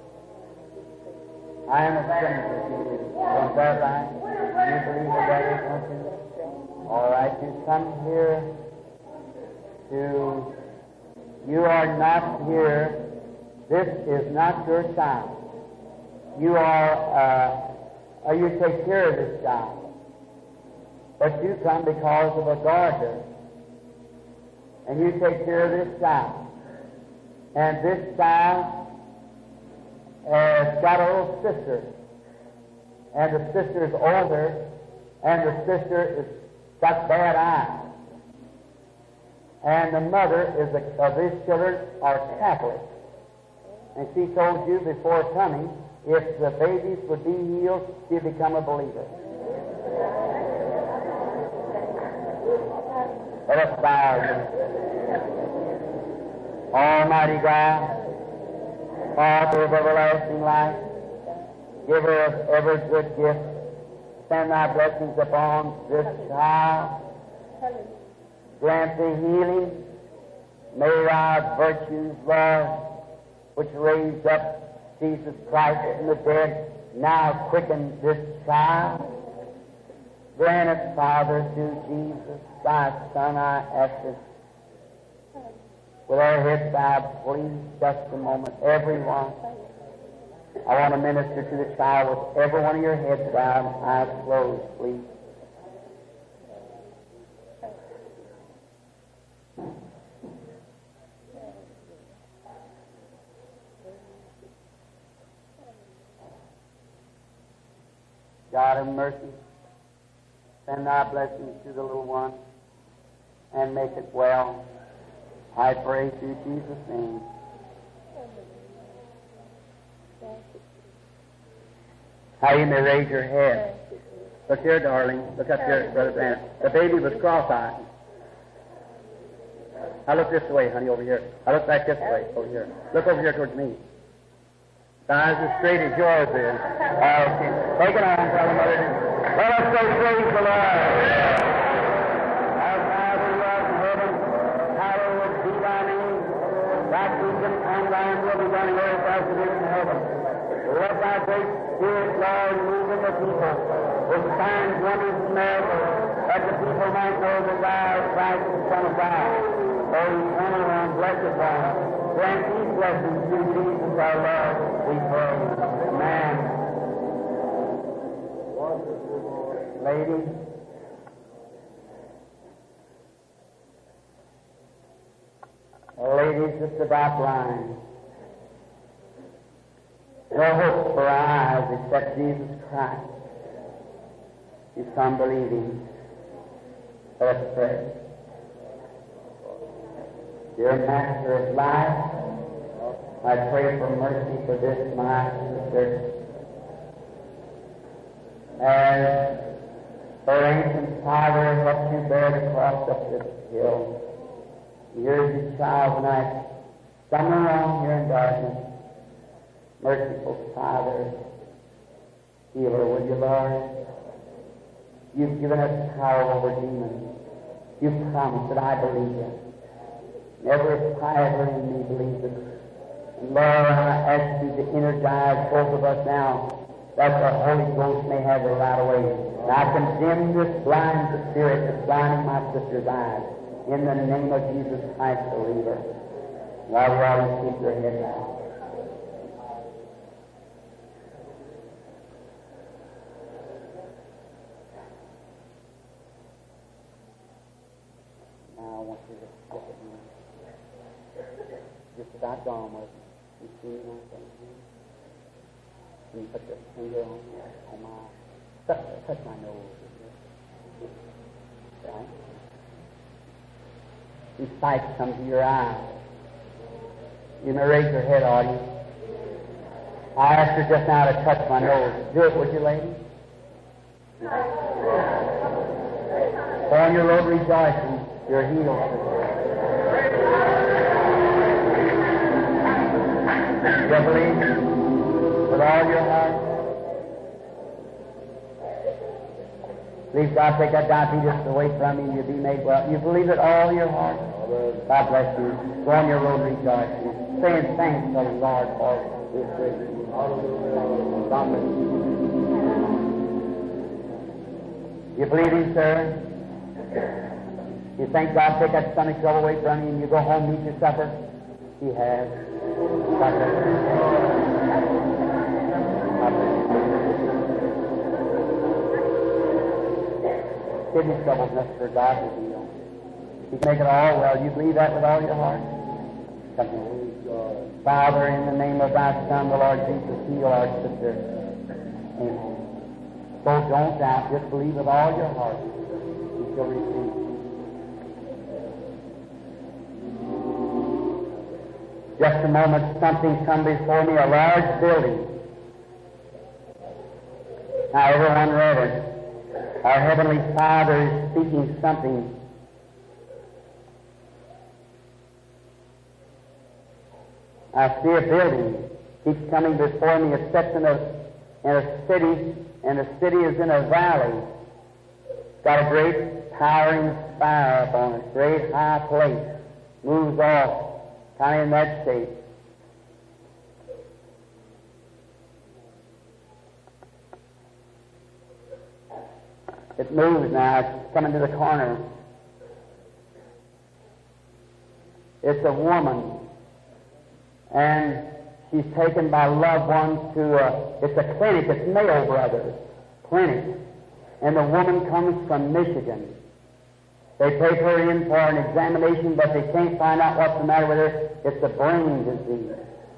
I am a stranger to you. Is that right? Do you believe that that is, don't you? All right, you come here to You are not here. This is not your child. You are, uh, uh, you take care of this child. But you come because of a gardener. And you take care of this child. And this child has got a little sister. And the sister is older. And the sister has got bad eyes. And the mother is a, of these children are Catholic. And she told you before coming, if the babies would be healed, she'd become a believer. Let us bow. Almighty God, Father of everlasting life, giver of every good gift, send thy blessings upon this child. Grant the healing. May thy virtues, Lord, which raised up Jesus Christ from the dead, now quicken this child. Grant it, Father, through Jesus, thy Son, I ask it. With our heads bowed, please, just a moment, everyone. I want to minister to the child with every one of your heads bowed, eyes closed, please. God of mercy, send thy blessings to the little one and make it well. I pray through Jesus' name. How you may raise your head. Look here, darling. Look up here, Brother Grant. The baby was cross-eyed. I look this way, honey, over here. I look back this way, over here. Look over here towards me. The eyes as straight as yours is. Okay. Take it on, brother, mother. Let us go praise the Lord. Our Father who art in heaven, hallowed be thy name. Thy kingdom come, thine will be done on earth as it is in heaven. Let thy great Spirit, Lord, move in the people with signs, wonders, and miracles, that the people might know that thou art Christ, the Son of God. O eternal and blessed one, grant these blessings through Jesus our Lord, we pray. Amen. Ladies, ladies, it's about blind. No hope for our eyes except Jesus Christ. You come believing. Let us pray. Dear Master of life, I pray for mercy for this my sister. As her ancient father helped you bear the cross up this hill, here's your child tonight, somewhere around here in darkness. Merciful Father, heal her, will you, Lord? You've given us power over demons. You've promised that I believe you. Every fiber in me believes it. And Lord, I ask you to energize both of us now, that the Holy Ghost may have the right way. And I condemn this blind spirit that's blinding my sister's eyes. In the name of Jesus Christ, believer. While you always keep your head down. Now I want you to look at me. Just about gone with me. You see my thing here? Can you put your finger on, on my, touch, touch my nose. Right? These sights come to your eyes. You may raise your head, audience. I asked her just now to touch my nose. Do it, would you, lady? On your road rejoicing, you're healed. You believe with all your heart? Please, God, take that diabetes away from you. You'll be made well. You believe it all your heart? God bless you. Go on your road rejoicing. Saying thanks to the Lord for this grace. You believe him, sir? You thank God, take that stomach trouble away from you, and you go home, eat your supper. She has. God bless you. God bless you. Kidney trouble, Mister God will heal. He can make it all well. You believe that with all your heart? Come here. Father, in the name of thy Son, the Lord Jesus, heal our sister. Amen. So don't doubt. Just believe with all your heart. You shall receive. Just a moment, something's come before me, a large building. Now, everyone read it. Our Heavenly Father is speaking something. I see a building keeps coming before me. It's set in a, in a city, and the city is in a valley. Got a great towering spire up on it, great high place. Moves off, kind of in that shape. It moves now. It's coming to the corner. It's a woman. And she's taken by loved ones to a, it's a clinic, it's Mayo Brothers Clinic. And the woman comes from Michigan. They take her in for an examination, but they can't find out what's the matter with her. It's a brain disease.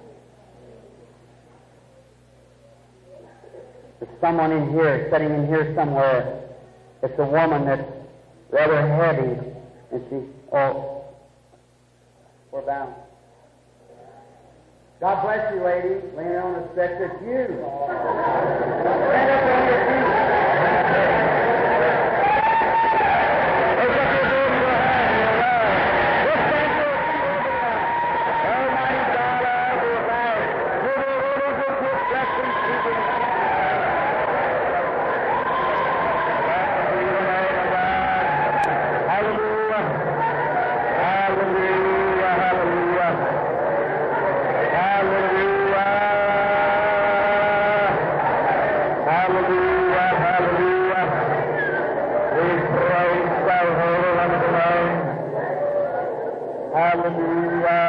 There's someone in here, sitting in here somewhere. It's a woman that's rather heavy, and she, oh, we're bound. God bless you, lady. Laying on the stretcher, it's you. Stand up on your feet. Take up your book in your hand, your love. Just stand to your feet now. Almighty God, I will rise. With a little bit of blessing to the Hallelujah. Hallelujah. Hallelujah. Hallelujah. Hallelujah. Hallelujah. We praise thy holy name. Hallelujah.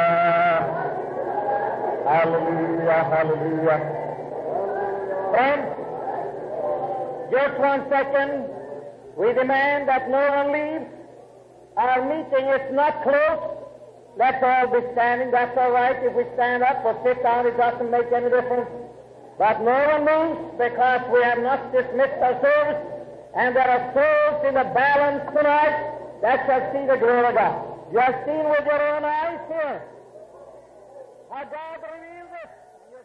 Hallelujah. Hallelujah. Friends, just one second. We demand that no one leaves. Our meeting is not closed. Let's all be standing. That's all right. If we stand up or sit down, it doesn't make any difference. But no one moves, because we have not dismissed our service, and there are souls in the balance tonight that shall see the glory of God. You have seen with your own eyes here how God revealed